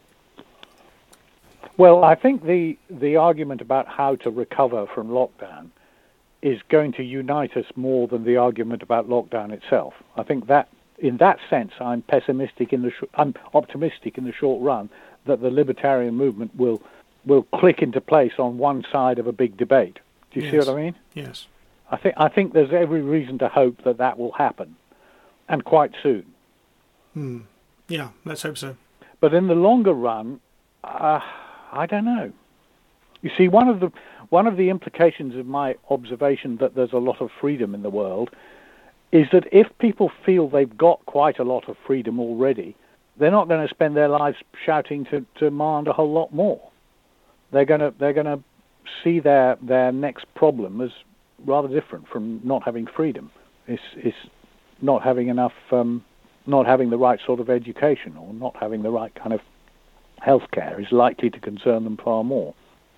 Well, I think the the argument about how to recover from lockdown is going to unite us more than the argument about lockdown itself. I think that, in that sense, I'm pessimistic in the sh- I'm optimistic in the short run that the libertarian movement will will click into place on one side of a big debate. Do you see Yes. what I mean? yes, I think I think there's every reason to hope that that will happen, and quite soon. hmm. yeah, let's hope so. But in the longer run, uh, I don't know. You see, one of the one of the implications of my observation that there's a lot of freedom in the world is that if people feel they've got quite a lot of freedom already, they're not going to spend their lives shouting to, to demand a whole lot more. They're going to they're going to see their their next problem as rather different from not having freedom. It's it's not having enough, um, not having the right sort of education, or not having the right kind of healthcare is likely to concern them far more.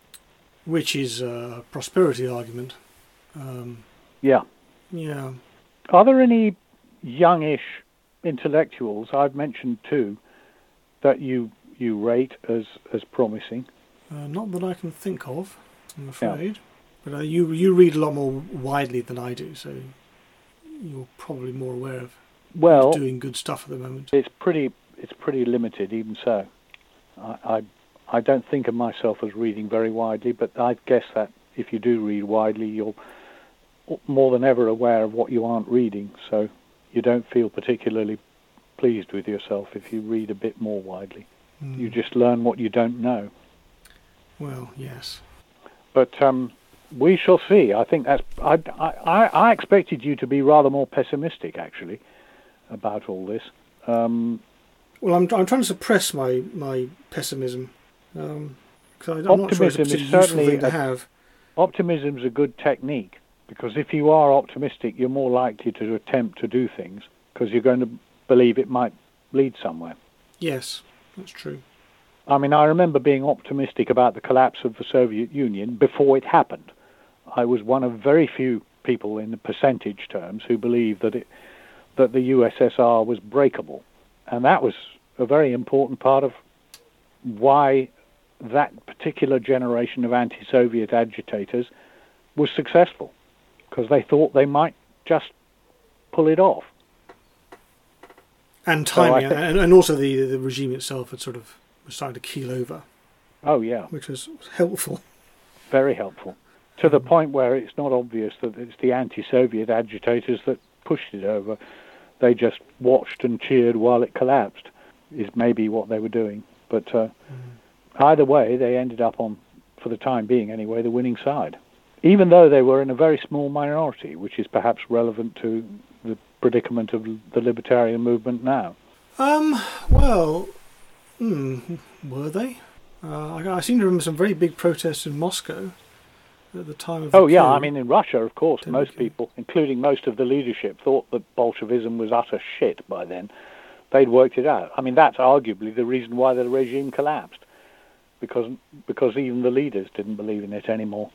Which is a prosperity argument. Um, Yeah. yeah. Are there any youngish intellectuals, I've mentioned two, that you you rate as, as promising? Uh, not that I can think of, I'm afraid. But uh, you you read a lot more widely than I do, so you're probably more aware of Well, who's doing good stuff at the moment. it's pretty it's pretty limited, even so. I, I I don't think of myself as reading very widely, but I guess that if you do read widely, you're more than ever aware of what you aren't reading, so you don't feel particularly pleased with yourself if you read a bit more widely. Mm. You just learn what you don't know. Well, yes. But um, we shall see. I think that's. I, I, I expected you to be rather more pessimistic, actually, about all this. Um, Well, I'm I'm trying to suppress my my pessimism because I'm not sure it's a Optimism is particularly useful certainly thing to a- have. Optimism's a good technique, because if you are optimistic, you're more likely to attempt to do things because you're going to believe it might lead somewhere. Yes, that's true. I mean, I remember being optimistic about the collapse of the Soviet Union before it happened. I was one of very few people in the percentage terms who believed that it that the U S S R was breakable, and that was a very important part of why that particular generation of anti-Soviet agitators was successful, because they thought they might just pull it off. And timing, so think, and, and also the, the regime itself had sort of was starting to keel over. Oh, yeah. Which was, was helpful. Very helpful. To the point where it's not obvious that it's the anti-Soviet agitators that pushed it over. They just watched and cheered while it collapsed, is maybe what they were doing. But uh, mm. either way, they ended up on, for the time being anyway, the winning side. Even though they were in a very small minority, which is perhaps relevant to the predicament of the libertarian movement now. Um, well, hmm, were they? Uh, I, I seem to remember some very big protests in Moscow at the time of the Oh, yeah, coup. I mean, in Russia, of course, Didn't most people, including most of the leadership, thought that Bolshevism was utter shit by then. They'd worked it out. I mean, that's arguably the reason why the regime collapsed, because because even the leaders didn't believe in it anymore.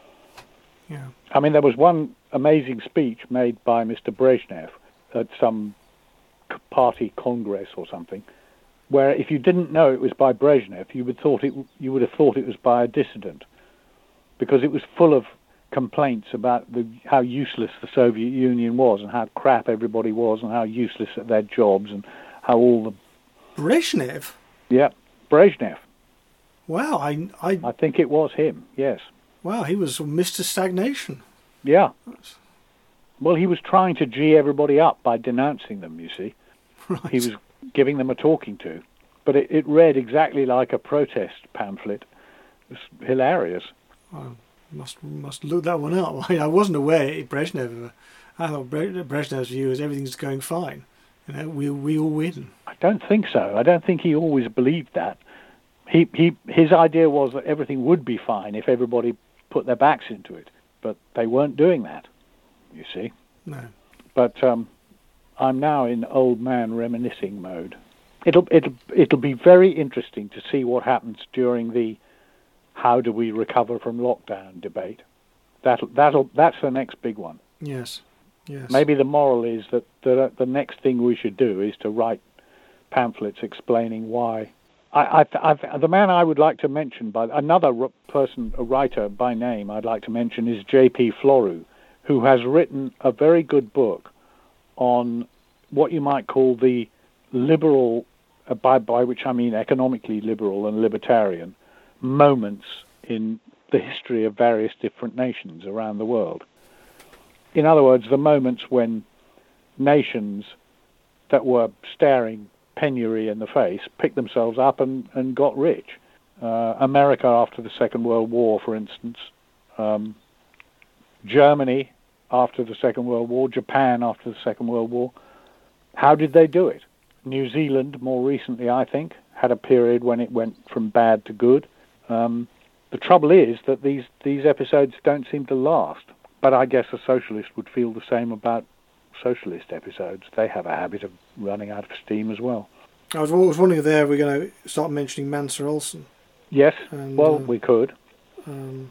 Yeah. I mean, there was one amazing speech made by Mister Brezhnev at some party congress or something, where if you didn't know it was by Brezhnev, you would thought it you would have thought it was by a dissident, because it was full of complaints about the, how useless the Soviet Union was and how crap everybody was and how useless at their jobs and how all the... Brezhnev? Yeah, Brezhnev. Wow, I... I, I think it was him, yes. Wow, he was Mister Stagnation. Yeah. That's... Well, he was trying to gee everybody up by denouncing them, you see. Right. He was giving them a talking to. But it, it read exactly like a protest pamphlet. It was hilarious. I must must look that one up. I wasn't aware Brezhnev. I thought Brezhnev's view is everything's going fine. You know, we we all win. I don't think so. I don't think he always believed that. He he his idea was that everything would be fine if everybody put their backs into it. But they weren't doing that, you see. No. But um, I'm now in old man reminiscing mode. It'll it'll it'll be very interesting to see what happens during the how do we recover from lockdown debate. That'll, that'll, that's the next big one. Yes, yes. Maybe the moral is that the, the next thing we should do is to write pamphlets explaining why. I, I, I, the man I would like to mention, by another person, a writer by name I'd like to mention is J P Floru, who has written a very good book on what you might call the liberal, uh, by, by which I mean economically liberal and libertarian, moments in the history of various different nations around the world. In other words, the moments when nations that were staring penury in the face picked themselves up and, and got rich. Uh, America after the Second World War, for instance, um, Germany after the Second World War, Japan after the Second World War. How did they do it? New Zealand, more recently, I think, had a period when it went from bad to good. Um, the trouble is that these, these episodes don't seem to last. But I guess a socialist would feel the same about socialist episodes. They have a habit of running out of steam as well. I was, was wondering if there we're going to start mentioning Mansur Olson. Yes, and, well, um, we could. Um,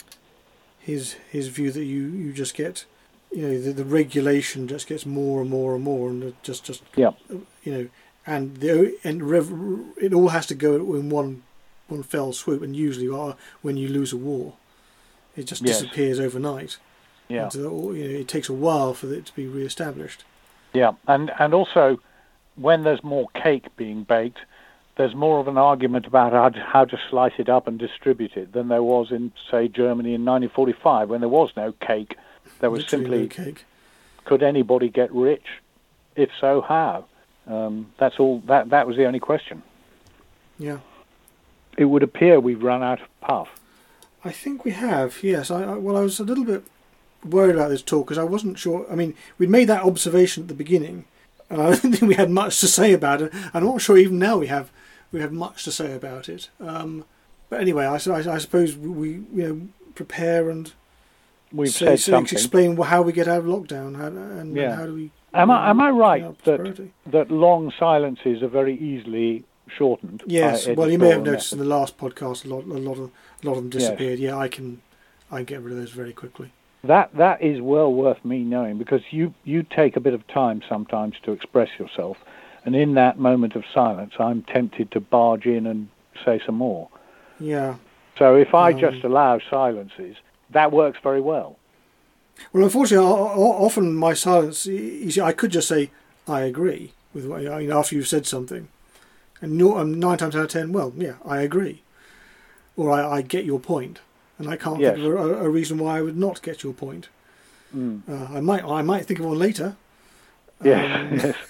his his view that you, you just get, you know, the, the regulation just gets more and more and more, and it just just yeah, you know, and the and rev, it all has to go in one one fell swoop, and usually uh, when you lose a war, it just yes. disappears overnight. Yeah, and so, you know, it takes a while for it to be re-established. Yeah, and and also when there's more cake being baked, there's more of an argument about how to, how to slice it up and distribute it than there was in, say, Germany in nineteen forty-five, when there was no cake. There was Literally simply, no cake. Could anybody get rich? If so, how? Um, that's all. That that was the only question. Yeah. It would appear we've run out of puff. I think we have. Yes. I, I well, I was a little bit worried about this talk because I wasn't sure. I mean, we'd made that observation at the beginning, and I don't think we had much to say about it. I'm not sure even now we have we have much to say about it. Um, but anyway, I, I, I suppose we you know prepare and we've say, said say, something. Explain how we get out of lockdown how, and, yeah. and how do we. Am I am I right you know, that that long silences are very easily shortened? Yes. Well, you may have noticed in the last podcast a lot a lot of a lot of them disappeared. Yes. Yeah, I can I can get rid of those very quickly. That that is well worth me knowing, because you, you take a bit of time sometimes to express yourself, And in that moment of silence, I'm tempted to barge in and say some more. Yeah. So if I Um, just allow silences, that works very well. Well, unfortunately, o- o- often my silence, you see, I could just say, I agree with what you know, after you've said something. And no, um, nine times out of ten, well, yeah, I agree. Or I, I get your point. And I can't Yes. think of a, a reason why I would not get your point. Mm. Uh, I might I might think of one later. Yes, Um, yes.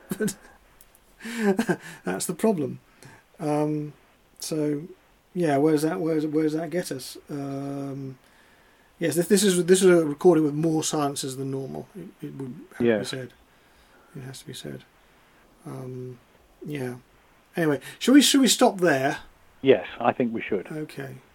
but that's the problem. Um, so, yeah, where's that? Where's where's that get us? Um, yes, this, this is this is a recording with more silences than normal. It, it would have Yes. to be said. It has to be said. Um, yeah. Anyway, shall we shall we stop there? Yes, I think we should. Okay.